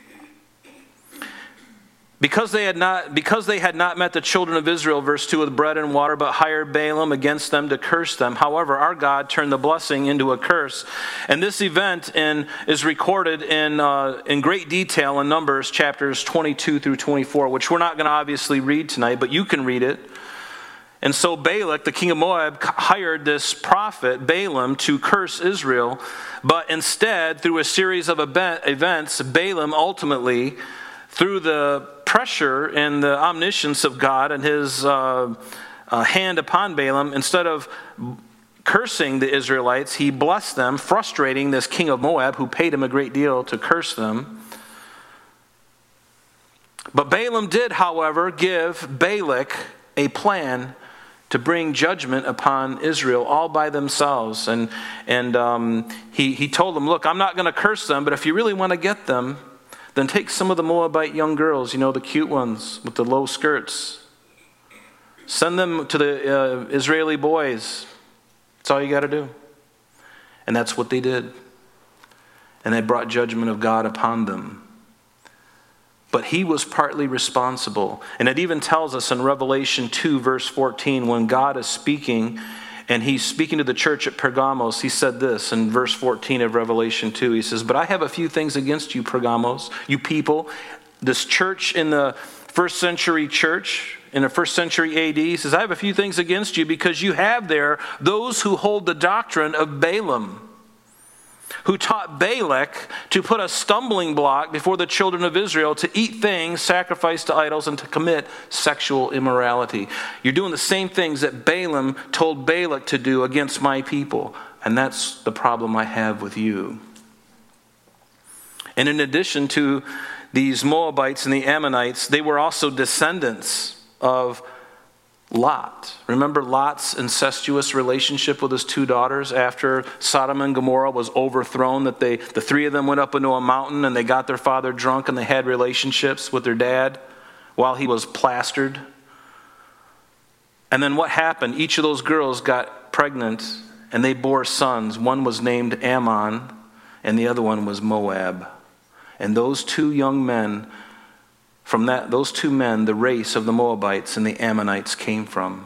Because they had not met the children of Israel, verse 2, with bread and water, but hired Balaam against them to curse them. However, our God turned the blessing into a curse. And this event is recorded in great detail in Numbers chapters 22 through 24, which we're not going to obviously read tonight, but you can read it. And so Balak, the king of Moab, hired this prophet, Balaam, to curse Israel. But instead, through a series of events, Balaam ultimately, through the pressure and the omniscience of God and his hand upon Balaam, instead of cursing the Israelites, he blessed them, frustrating this king of Moab who paid him a great deal to curse them. But Balaam did, however, give Balak a plan to bring judgment upon Israel all by themselves. And he told them, look, I'm not going to curse them, but if you really want to get them, then take some of the Moabite young girls, the cute ones with the low skirts. Send them to the Israeli boys. That's all you got to do. And that's what they did. And they brought judgment of God upon them. But he was partly responsible. And it even tells us in Revelation 2, verse 14, when God is speaking, and he's speaking to the church at Pergamos, he said this in verse 14 of Revelation 2. He says, but I have a few things against you, Pergamos, you people. This church in the first century church, in the first century AD, he says, I have a few things against you because you have there those who hold the doctrine of Balaam, who taught Balak to put a stumbling block before the children of Israel to eat things sacrificed to idols and to commit sexual immorality. You're doing the same things that Balaam told Balak to do against my people. And that's the problem I have with you. And in addition to these Moabites and the Ammonites, they were also descendants of Lot. Remember Lot's incestuous relationship with his two daughters after Sodom and Gomorrah was overthrown, that the three of them went up into a mountain and they got their father drunk and they had relationships with their dad while he was plastered. And then what happened? Each of those girls got pregnant and they bore sons. One was named Ammon and the other one was Moab. And those two young men, those two men, the race of the Moabites and the Ammonites came from.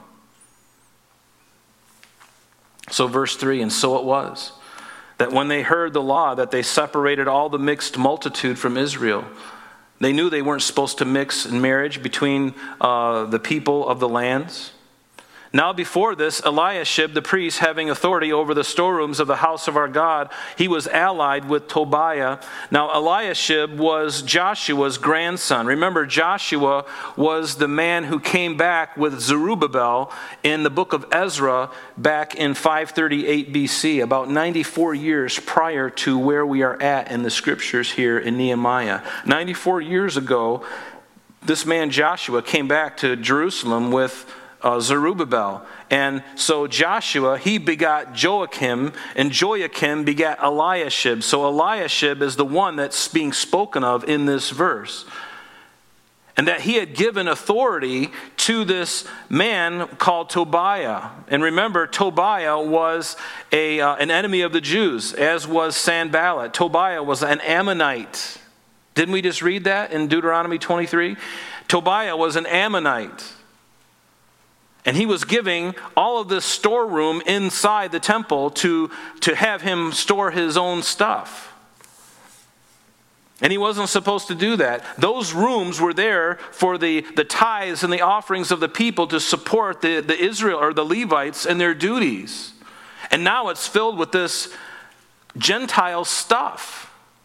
So verse 3, and so it was, that when they heard the law, that they separated all the mixed multitude from Israel. They knew they weren't supposed to mix in marriage between the people of the lands. Now before this, Eliashib, the priest, having authority over the storerooms of the house of our God, he was allied with Tobiah. Now Eliashib was Joshua's grandson. Remember, Joshua was the man who came back with Zerubbabel in the book of Ezra back in 538 BC, about 94 years prior to where we are at in the scriptures here in Nehemiah. 94 years ago, this man Joshua came back to Jerusalem with Zerubbabel. And so Joshua, he begot Joachim, and Joachim begat Eliashib. So Eliashib is the one that's being spoken of in this verse. And that he had given authority to this man called Tobiah. And remember, Tobiah was an enemy of the Jews, as was Sanballat. Tobiah was an Ammonite. Didn't we just read that in Deuteronomy 23? Tobiah was an Ammonite. And he was giving all of this storeroom inside the temple to have him store his own stuff. And he wasn't supposed to do that. Those rooms were there for the tithes and the offerings of the people to support the Israel or the Levites in their duties. And now it's filled with this Gentile stuff.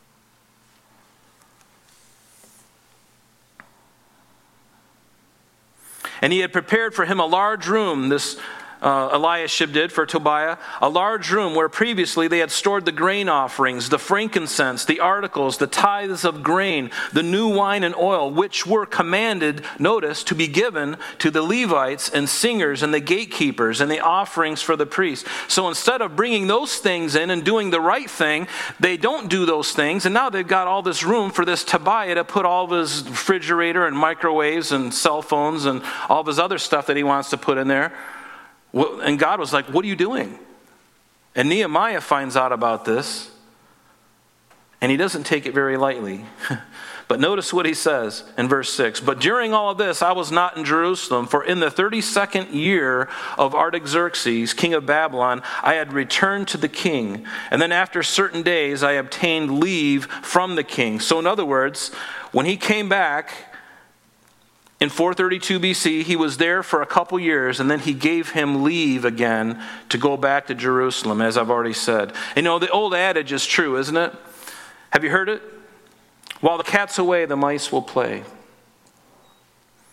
And he had prepared for him a large room, this Eliashib did for Tobiah, a large room where previously they had stored the grain offerings, the frankincense, the articles, the tithes of grain, the new wine and oil, which were commanded, notice, to be given to the Levites and singers and the gatekeepers and the offerings for the priests. So instead of bringing those things in and doing the right thing, they don't do those things, and now they've got all this room for this Tobiah to put all of his refrigerator and microwaves and cell phones and all of his other stuff that he wants to put in there. And God was like, what are you doing? And Nehemiah finds out about this, and he doesn't take it very lightly. But notice what he says in verse 6. But during all of this, I was not in Jerusalem, for in the 32nd year of Artaxerxes, king of Babylon, I had returned to the king. And then after certain days, I obtained leave from the king. So in other words, when he came back, in 432 BC, he was there for a couple years, and then he gave him leave again to go back to Jerusalem, as I've already said. You know, the old adage is true, isn't it? Have you heard it? While the cat's away, the mice will play.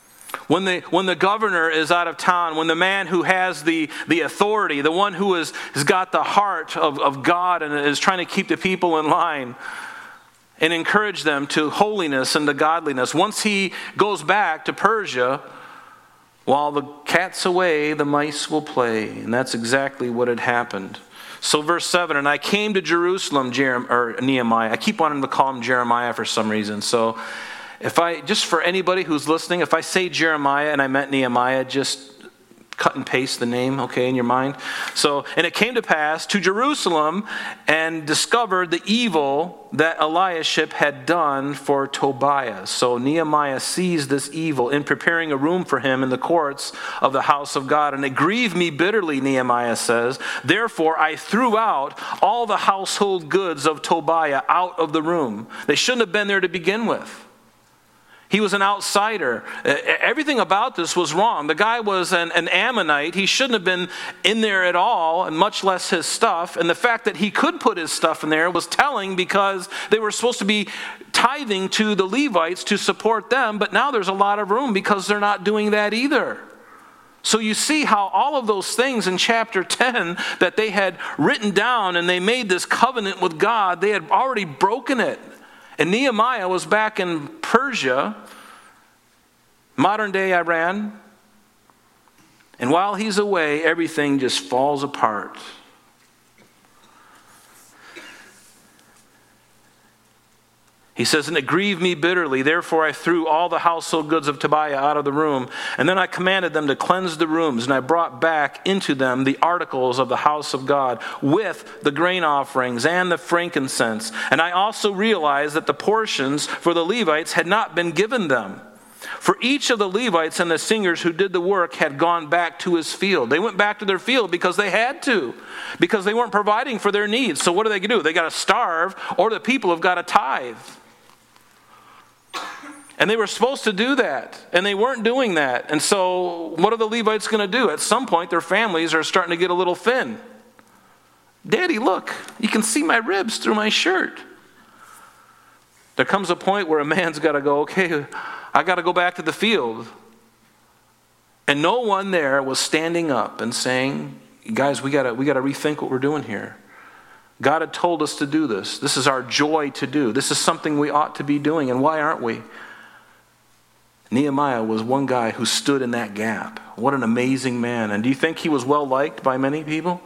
When the governor is out of town, when the man who has the authority, the one who has got the heart of God and is trying to keep the people in line and encourage them to holiness and to godliness, once he goes back to Persia, while the cat's away, the mice will play. And that's exactly what had happened. So verse 7, and I came to Jerusalem, Nehemiah. I keep wanting to call him Jeremiah for some reason. So just for anybody who's listening, if I say Jeremiah and I meant Nehemiah, just cut and paste the name, okay, in your mind. So, and it came to pass to Jerusalem and discovered the evil that Eliashib had done for Tobiah. So Nehemiah sees this evil in preparing a room for him in the courts of the house of God. And it grieved me bitterly, Nehemiah says. Therefore, I threw out all the household goods of Tobiah out of the room. They shouldn't have been there to begin with. He was an outsider. Everything about this was wrong. The guy was an Ammonite. He shouldn't have been in there at all, and much less his stuff. And the fact that he could put his stuff in there was telling, because they were supposed to be tithing to the Levites to support them, but now there's a lot of room because they're not doing that either. So you see how all of those things in chapter 10 that they had written down and they made this covenant with God, they had already broken it. And Nehemiah was back in Persia, modern day Iran. And while he's away, everything just falls apart. He says, and it grieved me bitterly. Therefore I threw all the household goods of Tobiah out of the room. And then I commanded them to cleanse the rooms. And I brought back into them the articles of the house of God with the grain offerings and the frankincense. And I also realized that the portions for the Levites had not been given them. For each of the Levites and the singers who did the work had gone back to his field. They went back to their field because they had to. Because they weren't providing for their needs. So what do they do? They got to starve, or the people have got to tithe. And they were supposed to do that, and they weren't doing that. And so what are the Levites going to do? At some point, their families are starting to get a little thin. Daddy, look, you can see my ribs through my shirt. There comes a point where a man's got to go, okay, I got to go back to the field. And no one there was standing up and saying, guys, we got to rethink what we're doing here. God had told us to do this. This is our joy to do. This is something we ought to be doing, and why aren't we? Nehemiah was one guy who stood in that gap. What an amazing man. And do you think he was well liked by many people?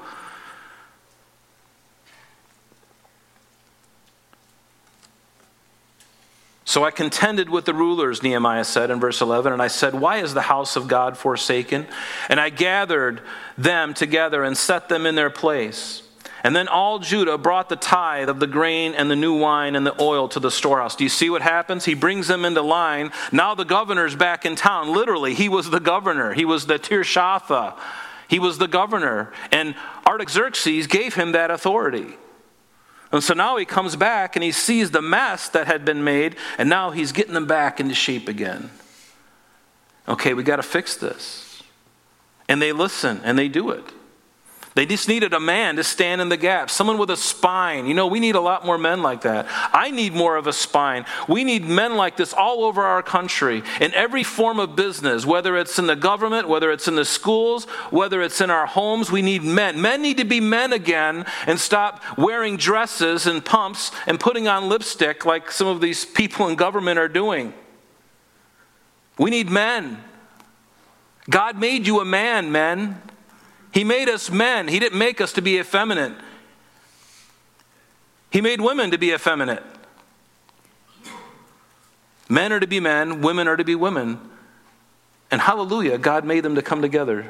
So I contended with the rulers, Nehemiah said in verse 11, and I said, why is the house of God forsaken? And I gathered them together and set them in their place. And then all Judah brought the tithe of the grain and the new wine and the oil to the storehouse. Do you see what happens? He brings them into line. Now the governor's back in town. Literally, he was the governor. He was the Tirshatha. He was the governor. And Artaxerxes gave him that authority. And so now he comes back and he sees the mess that had been made, and now he's getting them back into shape again. Okay, we got to fix this. And they listen and they do it. They just needed a man to stand in the gap, someone with a spine. You know, we need a lot more men like that. I need more of a spine. We need men like this all over our country, in every form of business, whether it's in the government, whether it's in the schools, whether it's in our homes. We need men. Men need to be men again and stop wearing dresses and pumps and putting on lipstick like some of these people in government are doing. We need men. God made you a man, men. He made us men. He didn't make us to be effeminate. He made women to be effeminate. Men are to be men, women are to be women. And hallelujah, God made them to come together.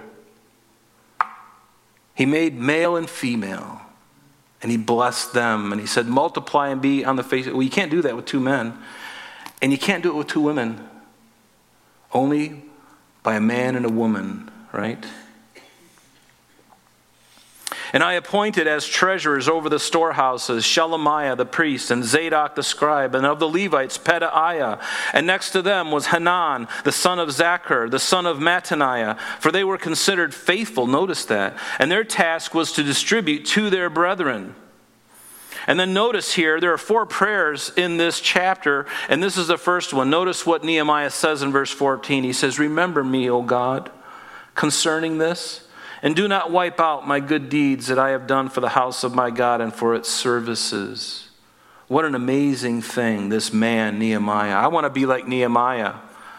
He made male and female. And he blessed them. And he said, multiply and be on the face. Well, you can't do that with two men. And you can't do it with two women. Only by a man and a woman, right? And I appointed as treasurers over the storehouses Shelemiah the priest and Zadok the scribe, and of the Levites Pedaiah. And next to them was Hanan, the son of Zachar, the son of Mattaniah, for they were considered faithful, notice that. And their task was to distribute to their brethren. And then notice here, there are 4 prayers in this chapter, and this is the first one. Notice what Nehemiah says in verse 14. He says, "Remember me, O God, concerning this, and do not wipe out my good deeds that I have done for the house of my God and for its services." What an amazing thing, this man, Nehemiah. I want to be like Nehemiah.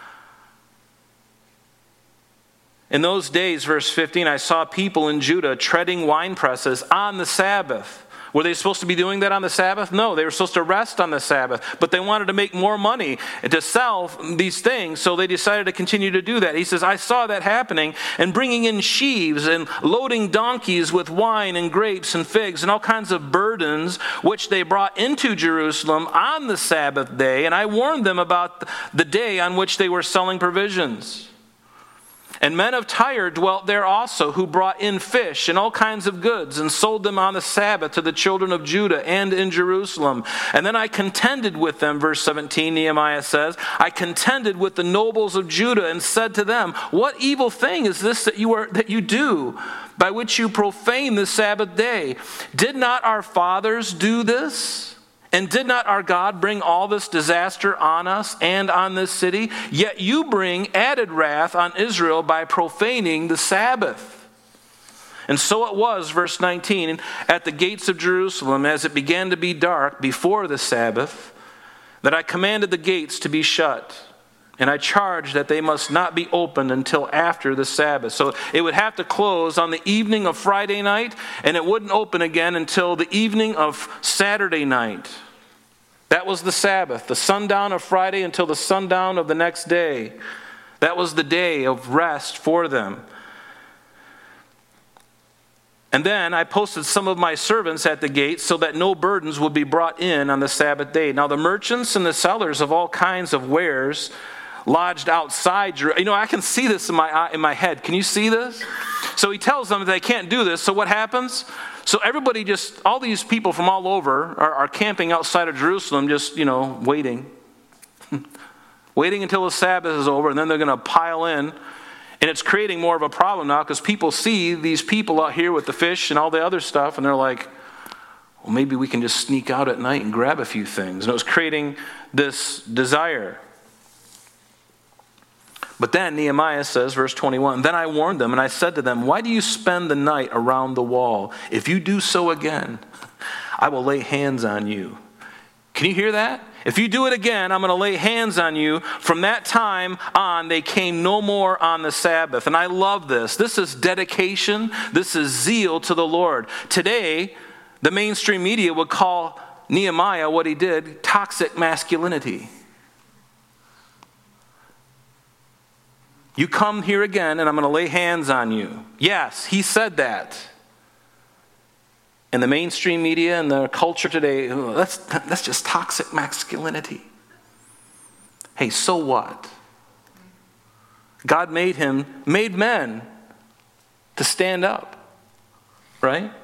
In those days, verse 15, I saw people in Judah treading wine presses on the Sabbath. Were they supposed to be doing that on the Sabbath? No, they were supposed to rest on the Sabbath. But they wanted to make more money to sell these things, so they decided to continue to do that. He says, I saw that happening, and bringing in sheaves and loading donkeys with wine and grapes and figs and all kinds of burdens, which they brought into Jerusalem on the Sabbath day. And I warned them about the day on which they were selling provisions. And men of Tyre dwelt there also, who brought in fish and all kinds of goods, and sold them on the Sabbath to the children of Judah and in Jerusalem. And then I contended with them, verse 17, Nehemiah says, I contended with the nobles of Judah and said to them, what evil thing is this that you do, by which you profane the Sabbath day? Did not our fathers do this? And did not our God bring all this disaster on us and on this city? Yet you bring added wrath on Israel by profaning the Sabbath. And so it was, verse 19, at the gates of Jerusalem, as it began to be dark before the Sabbath, that I commanded the gates to be shut. And I charged that they must not be opened until after the Sabbath. So it would have to close on the evening of Friday night, and it wouldn't open again until the evening of Saturday night. That was the Sabbath, the sundown of Friday until the sundown of the next day. That was the day of rest for them. And then I posted some of my servants at the gates so that no burdens would be brought in on the Sabbath day. Now the merchants and the sellers of all kinds of wares lodged outside. I can see this in my head. Can you see this? So he tells them that they can't do this. So what happens? So everybody all these people from all over are camping outside of Jerusalem, just, waiting. Waiting until the Sabbath is over, and then they're going to pile in. And it's creating more of a problem now because people see these people out here with the fish and all the other stuff, and they're like, well, maybe we can just sneak out at night and grab a few things. And it was creating this desire. But then Nehemiah says, verse 21, then I warned them and I said to them, why do you spend the night around the wall? If you do so again, I will lay hands on you. Can you hear that? If you do it again, I'm going to lay hands on you. From that time on, they came no more on the Sabbath. And I love this. This is dedication. This is zeal to the Lord. Today, the mainstream media would call Nehemiah, what he did, toxic masculinity. You come here again and I'm going to lay hands on you. Yes, he said that. And the mainstream media and the culture today, that's just toxic masculinity. Hey, so what? God made men to stand up, right?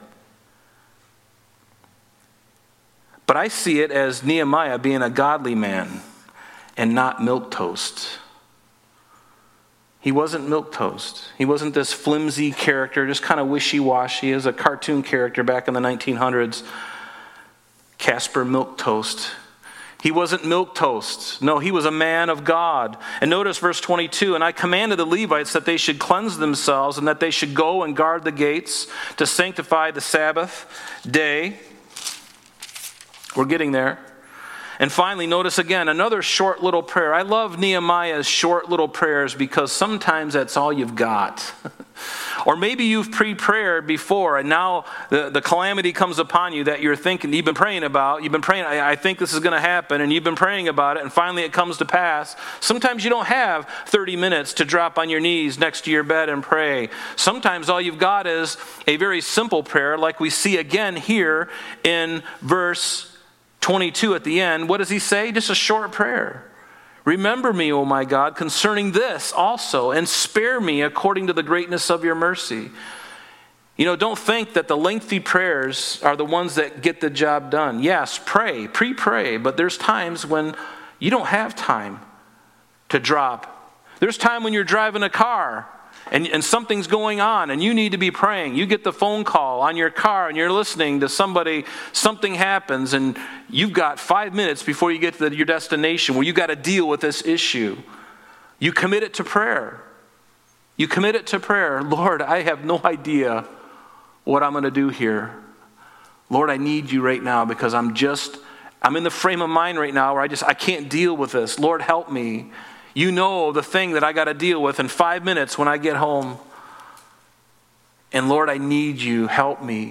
But I see it as Nehemiah being a godly man and not milquetoast. He wasn't milquetoast. He wasn't this flimsy character, just kind of wishy-washy. As a cartoon character back in the 1900s, Casper Milquetoast. He wasn't milquetoast. No, he was a man of God. And notice verse 22, and I commanded the Levites that they should cleanse themselves and that they should go and guard the gates to sanctify the Sabbath day. We're getting there. And finally, notice again, another short little prayer. I love Nehemiah's short little prayers because sometimes that's all you've got. Or maybe you've pre-prayed before and now the calamity comes upon you that you're thinking, you've been praying about. You've been praying, I think this is going to happen, and you've been praying about it, and finally it comes to pass. Sometimes you don't have 30 minutes to drop on your knees next to your bed and pray. Sometimes all you've got is a very simple prayer like we see again here in verse 22 at the end. What does he say? Just a short prayer. Remember me, O my God, concerning this also, and spare me according to the greatness of your mercy. Don't think that the lengthy prayers are the ones that get the job done. Yes, pray, pre-pray, but there's times when you don't have time to drop. There's time when you're driving a car and something's going on and you need to be praying. You get the phone call on your car and you're listening to somebody, something happens and you've got 5 minutes before you get to your destination where you got to deal with this issue. You commit it to prayer. You commit it to prayer. Lord, I have no idea what I'm going to do here. Lord, I need you right now because I'm in the frame of mind right now where I can't deal with this. Lord, help me. You know the thing that I got to deal with in 5 minutes when I get home. And Lord, I need you. Help me.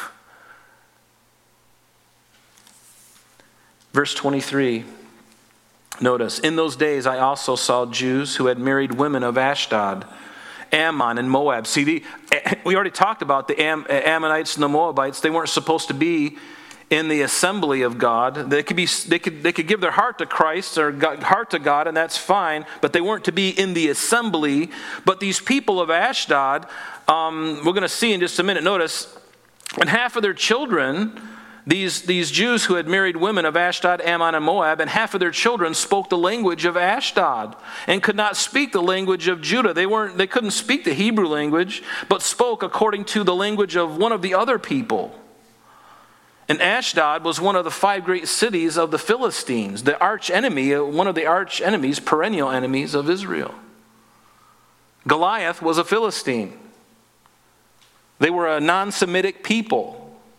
Verse 23. Notice, in those days I also saw Jews who had married women of Ashdod, Ammon, and Moab. See, we already talked about the Ammonites and the Moabites. They weren't supposed to be in the assembly of God. They could give their heart to Christ or heart to God, and that's fine, but they weren't to be in the assembly. But these people of Ashdod, we're going to see in just a minute, notice, and half of their children, these Jews who had married women of Ashdod, Ammon, and Moab, and half of their children spoke the language of Ashdod and could not speak the language of Judah. They couldn't speak the Hebrew language, but spoke according to the language of one of the other people. And Ashdod was one of the 5 great cities of the Philistines, the arch enemy, one of the arch enemies, perennial enemies of Israel. Goliath was a Philistine. They were a non-Semitic people.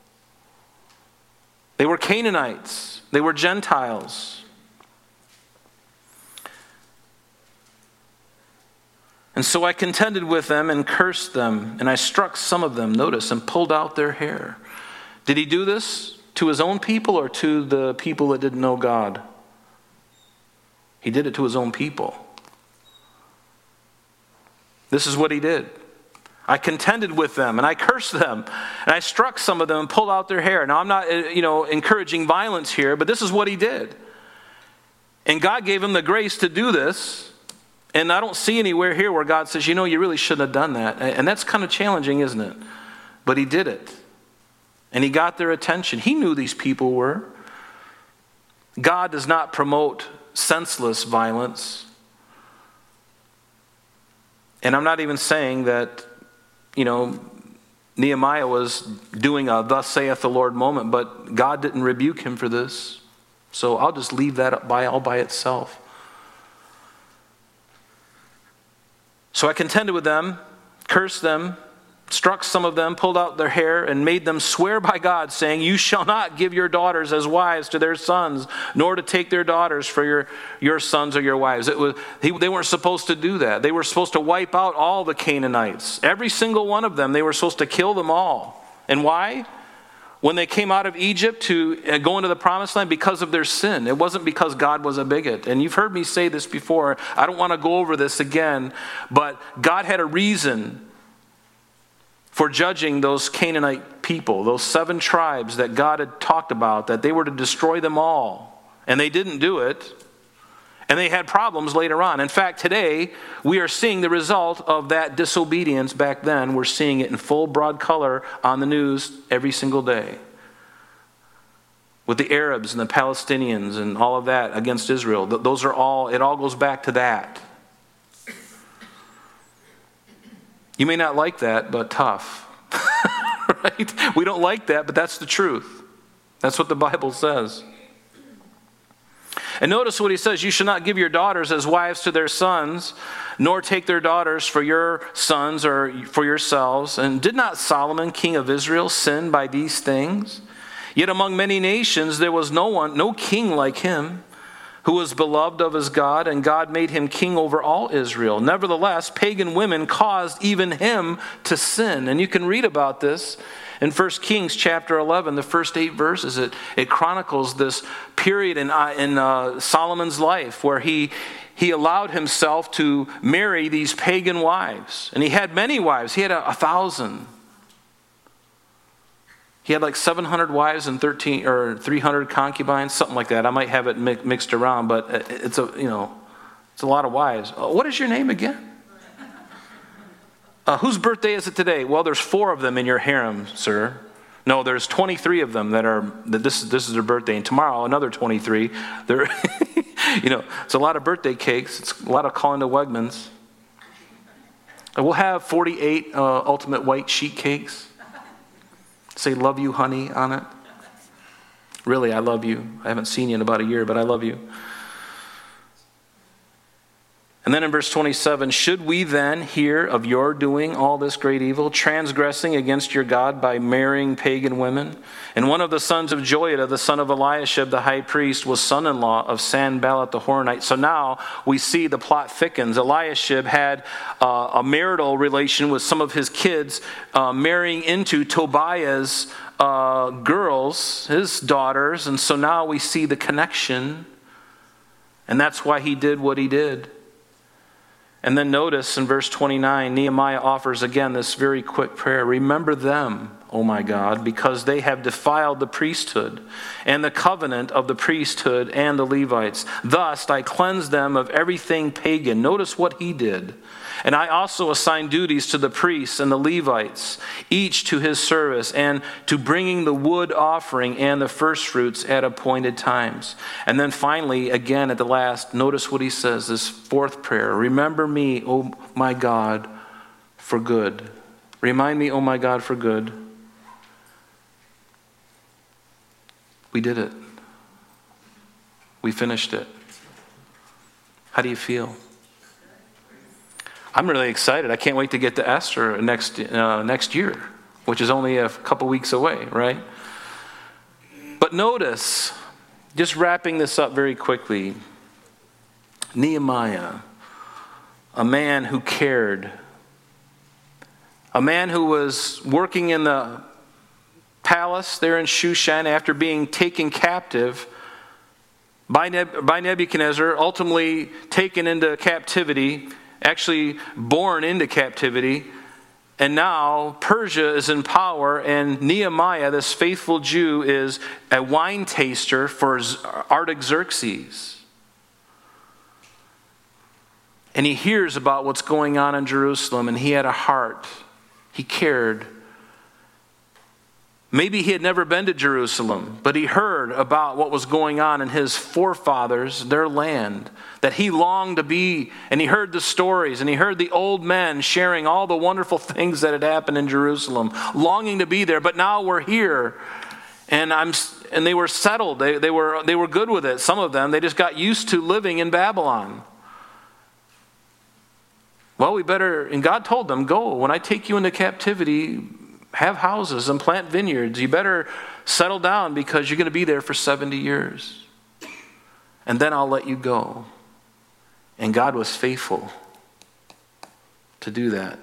They were Canaanites. They were Gentiles. And so I contended with them and cursed them, and I struck some of them, notice, and pulled out their hair. Did he do this to his own people or to the people that didn't know God? He did it to his own people. This is what he did. I contended with them and I cursed them and I struck some of them and pulled out their hair. Now I'm not, encouraging violence here, but this is what he did. And God gave him the grace to do this. And I don't see anywhere here where God says, you really shouldn't have done that. And that's kind of challenging, isn't it? But he did it. And he got their attention. He knew these people were. God does not promote senseless violence. And I'm not even saying that, Nehemiah was doing a thus saith the Lord moment, but God didn't rebuke him for this. So I'll just leave that all by itself. So I contended with them, cursed them, struck some of them, pulled out their hair, and made them swear by God, saying, you shall not give your daughters as wives to their sons, nor to take their daughters for your sons or your wives. They weren't supposed to do that. They were supposed to wipe out all the Canaanites. Every single one of them, they were supposed to kill them all. And why? When they came out of Egypt to go into the promised land, because of their sin. It wasn't because God was a bigot. And you've heard me say this before. I don't want to go over this again, but God had a reason for judging those Canaanite people, those 7 tribes that God had talked about, that they were to destroy them all. And they didn't do it. And they had problems later on. In fact, today, we are seeing the result of that disobedience back then. We're seeing it in full broad color on the news every single day. With the Arabs and the Palestinians and all of that against Israel. It all goes back to that. You may not like that, but tough. Right? We don't like that, but that's the truth. That's what the Bible says. And notice what he says, you shall not give your daughters as wives to their sons, nor take their daughters for your sons or for yourselves. And did not Solomon, king of Israel, sin by these things? Yet among many nations there was no king like him, who was beloved of his God, and God made him king over all Israel. Nevertheless, pagan women caused even him to sin. And you can read about this in 1 Kings chapter 11, the first 8 verses. It chronicles this period in Solomon's life where he allowed himself to marry these pagan wives. And he had many wives. He had 1,000. He had like 700 wives and 300 concubines, something like that. I might have it mixed around, but it's a lot of wives. What is your name again? Whose birthday is it today? Well, there's 4 of them in your harem, sir. No, there's 23 of them this is their birthday, and tomorrow another 23. It's a lot of birthday cakes. It's a lot of calling to Wegmans. And we'll have 48 ultimate white sheet cakes. Say, love you, honey, on it. Really, I love you. I haven't seen you in about a year, but I love you. And then in verse 27, should we then hear of your doing all this great evil, transgressing against your God by marrying pagan women? And one of the sons of Joiada, the son of Eliashib, the high priest, was son-in-law of Sanballat the Horonite. So now we see the plot thickens. Eliashib had a marital relation with some of his kids, marrying into Tobiah's girls, his daughters. And so now we see the connection. And that's why he did what he did. And then notice in verse 29, Nehemiah offers again this very quick prayer. Remember them, O my God, because they have defiled the priesthood and the covenant of the priesthood and the Levites. Thus I cleanse them of everything pagan. Notice what he did. And I also assign duties to the priests and the Levites, each to his service, and to bringing the wood offering and the firstfruits at appointed times. And then finally, again at the last, notice what he says, this fourth prayer. Remember me, O my God, for good. Remind me, O my God, for good. We did it. We finished it. How do you feel? I'm really excited. I can't wait to get to Esther next year, which is only a couple weeks away, right? But notice, just wrapping this up very quickly, Nehemiah, a man who cared, a man who was working in the palace there in Shushan after being taken captive by Nebuchadnezzar, ultimately taken into captivity, actually born into captivity, and now Persia is in power, and Nehemiah, this faithful Jew, is a wine taster for Artaxerxes. And he hears about what's going on in Jerusalem, and he had a heart. He cared. Maybe he had never been to Jerusalem, but he heard about what was going on in his forefathers, their land, that he longed to be, and he heard the stories, and he heard the old men sharing all the wonderful things that had happened in Jerusalem, longing to be there. But now we're here, and they were settled. They were good with it. Some of them, they just got used to living in Babylon. Well, and God told them, go, when I take you into captivity, have houses and plant vineyards. You better settle down because you're going to be there for 70 years. And then I'll let you go. And God was faithful to do that.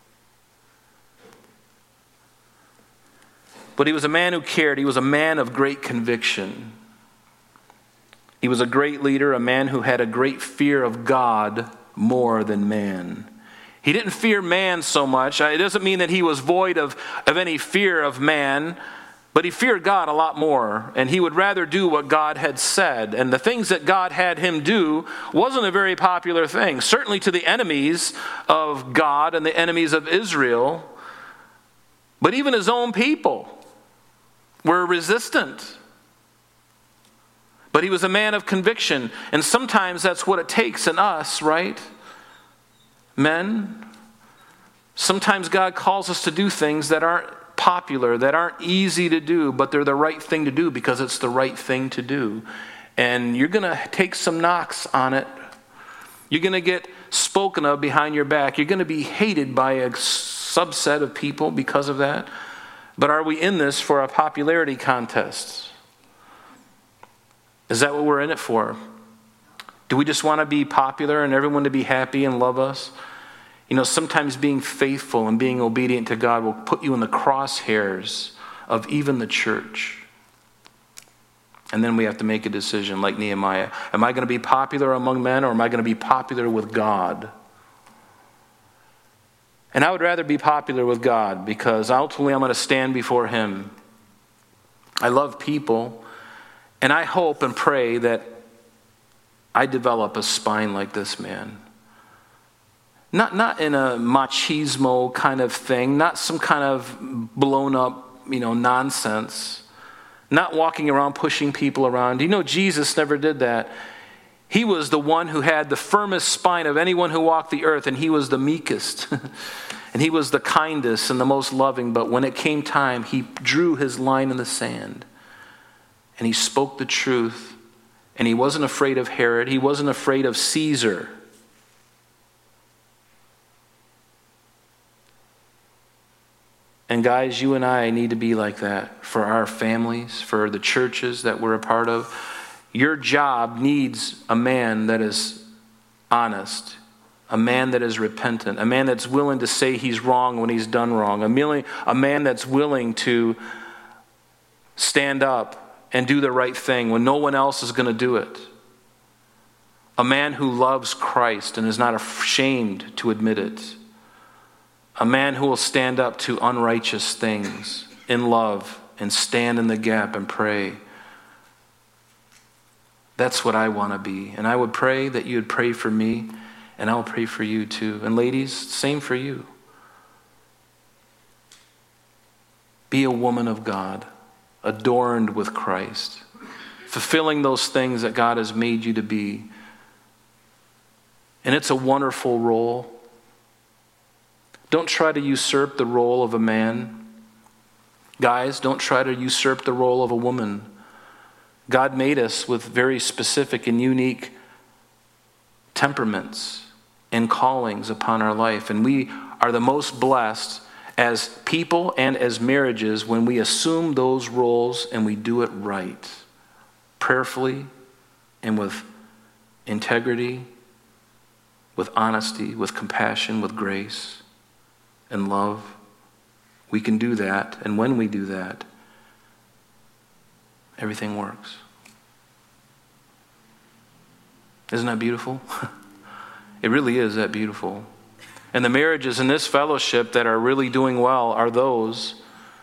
But he was a man who cared. He was a man of great conviction. He was a great leader, a man who had a great fear of God more than man. He didn't fear man so much. It doesn't mean that he was void of any fear of man, but he feared God a lot more, and he would rather do what God had said. And the things that God had him do wasn't a very popular thing, certainly to the enemies of God and the enemies of Israel, but even his own people were resistant. But he was a man of conviction, and sometimes that's what it takes in us, right? Men, sometimes God calls us to do things that aren't popular, that aren't easy to do, but they're the right thing to do because it's the right thing to do. And you're going to take some knocks on it. You're going to get spoken of behind your back. You're going to be hated by a subset of people because of that. But are we in this for a popularity contest? Is that what we're in it for? Do we just want to be popular and everyone to be happy and love us? You know, sometimes being faithful and being obedient to God will put you in the crosshairs of even the church. And then we have to make a decision like Nehemiah. Am I going to be popular among men, or am I going to be popular with God? And I would rather be popular with God, because ultimately I'm going to stand before him. I love people, and I hope and pray that I develop a spine like this man. Not in a machismo kind of thing, not some kind of blown up, nonsense. Not walking around pushing people around. You know, Jesus never did that. He was the one who had the firmest spine of anyone who walked the earth, and he was the meekest. And he was the kindest and the most loving. But when it came time, he drew his line in the sand. And he spoke the truth. And he wasn't afraid of Herod. He wasn't afraid of Caesar. And guys, you and I need to be like that for our families, for the churches that we're a part of. Your job needs a man that is honest, a man that is repentant, a man that's willing to say he's wrong when he's done wrong, a man that's willing to stand up and do the right thing when no one else is going to do it. A man who loves Christ and is not ashamed to admit it. A man who will stand up to unrighteous things in love and stand in the gap and pray. That's what I want to be. And I would pray that you would pray for me, and I'll pray for you too. And ladies, same for you. Be a woman of God, adorned with Christ, fulfilling those things that God has made you to be. And it's a wonderful role. Don't try to usurp the role of a man. Guys, don't try to usurp the role of a woman. God made us with very specific and unique temperaments and callings upon our life. And we are the most blessed as people and as marriages when we assume those roles and we do it right, prayerfully and with integrity, with honesty, with compassion, with grace and love. We can do that, and when we do that, everything works. Isn't that beautiful? It really is that beautiful. And the marriages in this fellowship that are really doing well are those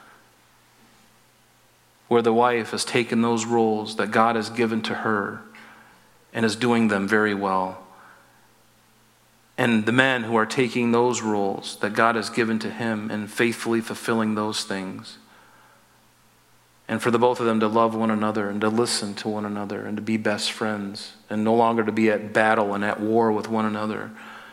where the wife has taken those roles that God has given to her and is doing them very well. And the men who are taking those roles that God has given to him and faithfully fulfilling those things. And for the both of them to love one another and to listen to one another and to be best friends and no longer to be at battle and at war with one another,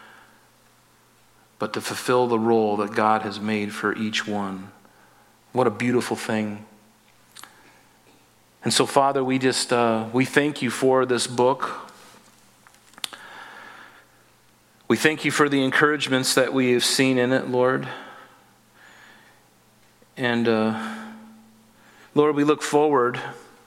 but to fulfill the role that God has made for each one. What a beautiful thing. And so, Father, we thank you for this book. We thank you for the encouragements that we have seen in it, Lord. And Lord, we look forward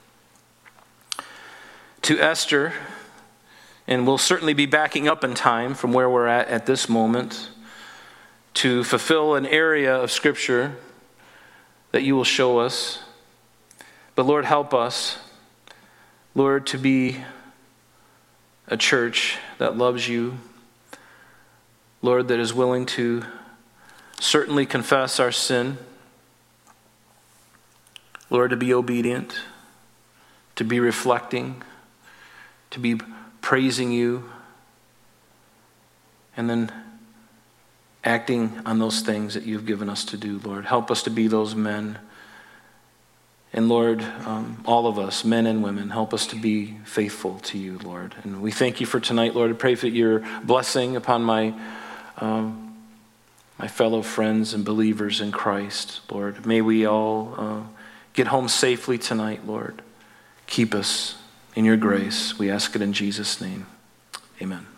to Esther, and we'll certainly be backing up in time from where we're at this moment to fulfill an area of Scripture that you will show us. But Lord, help us, Lord, to be a church that loves you, Lord, that is willing to certainly confess our sin, Lord, to be obedient, to be reflecting, to be praising you, and then acting on those things that you've given us to do, Lord. Help us to be those men. And Lord, all of us, men and women, help us to be faithful to you, Lord. And we thank you for tonight, Lord. I pray for your blessing upon my fellow friends and believers in Christ, Lord. May we all get home safely tonight, Lord. Keep us in your grace. We ask it in Jesus' name. Amen.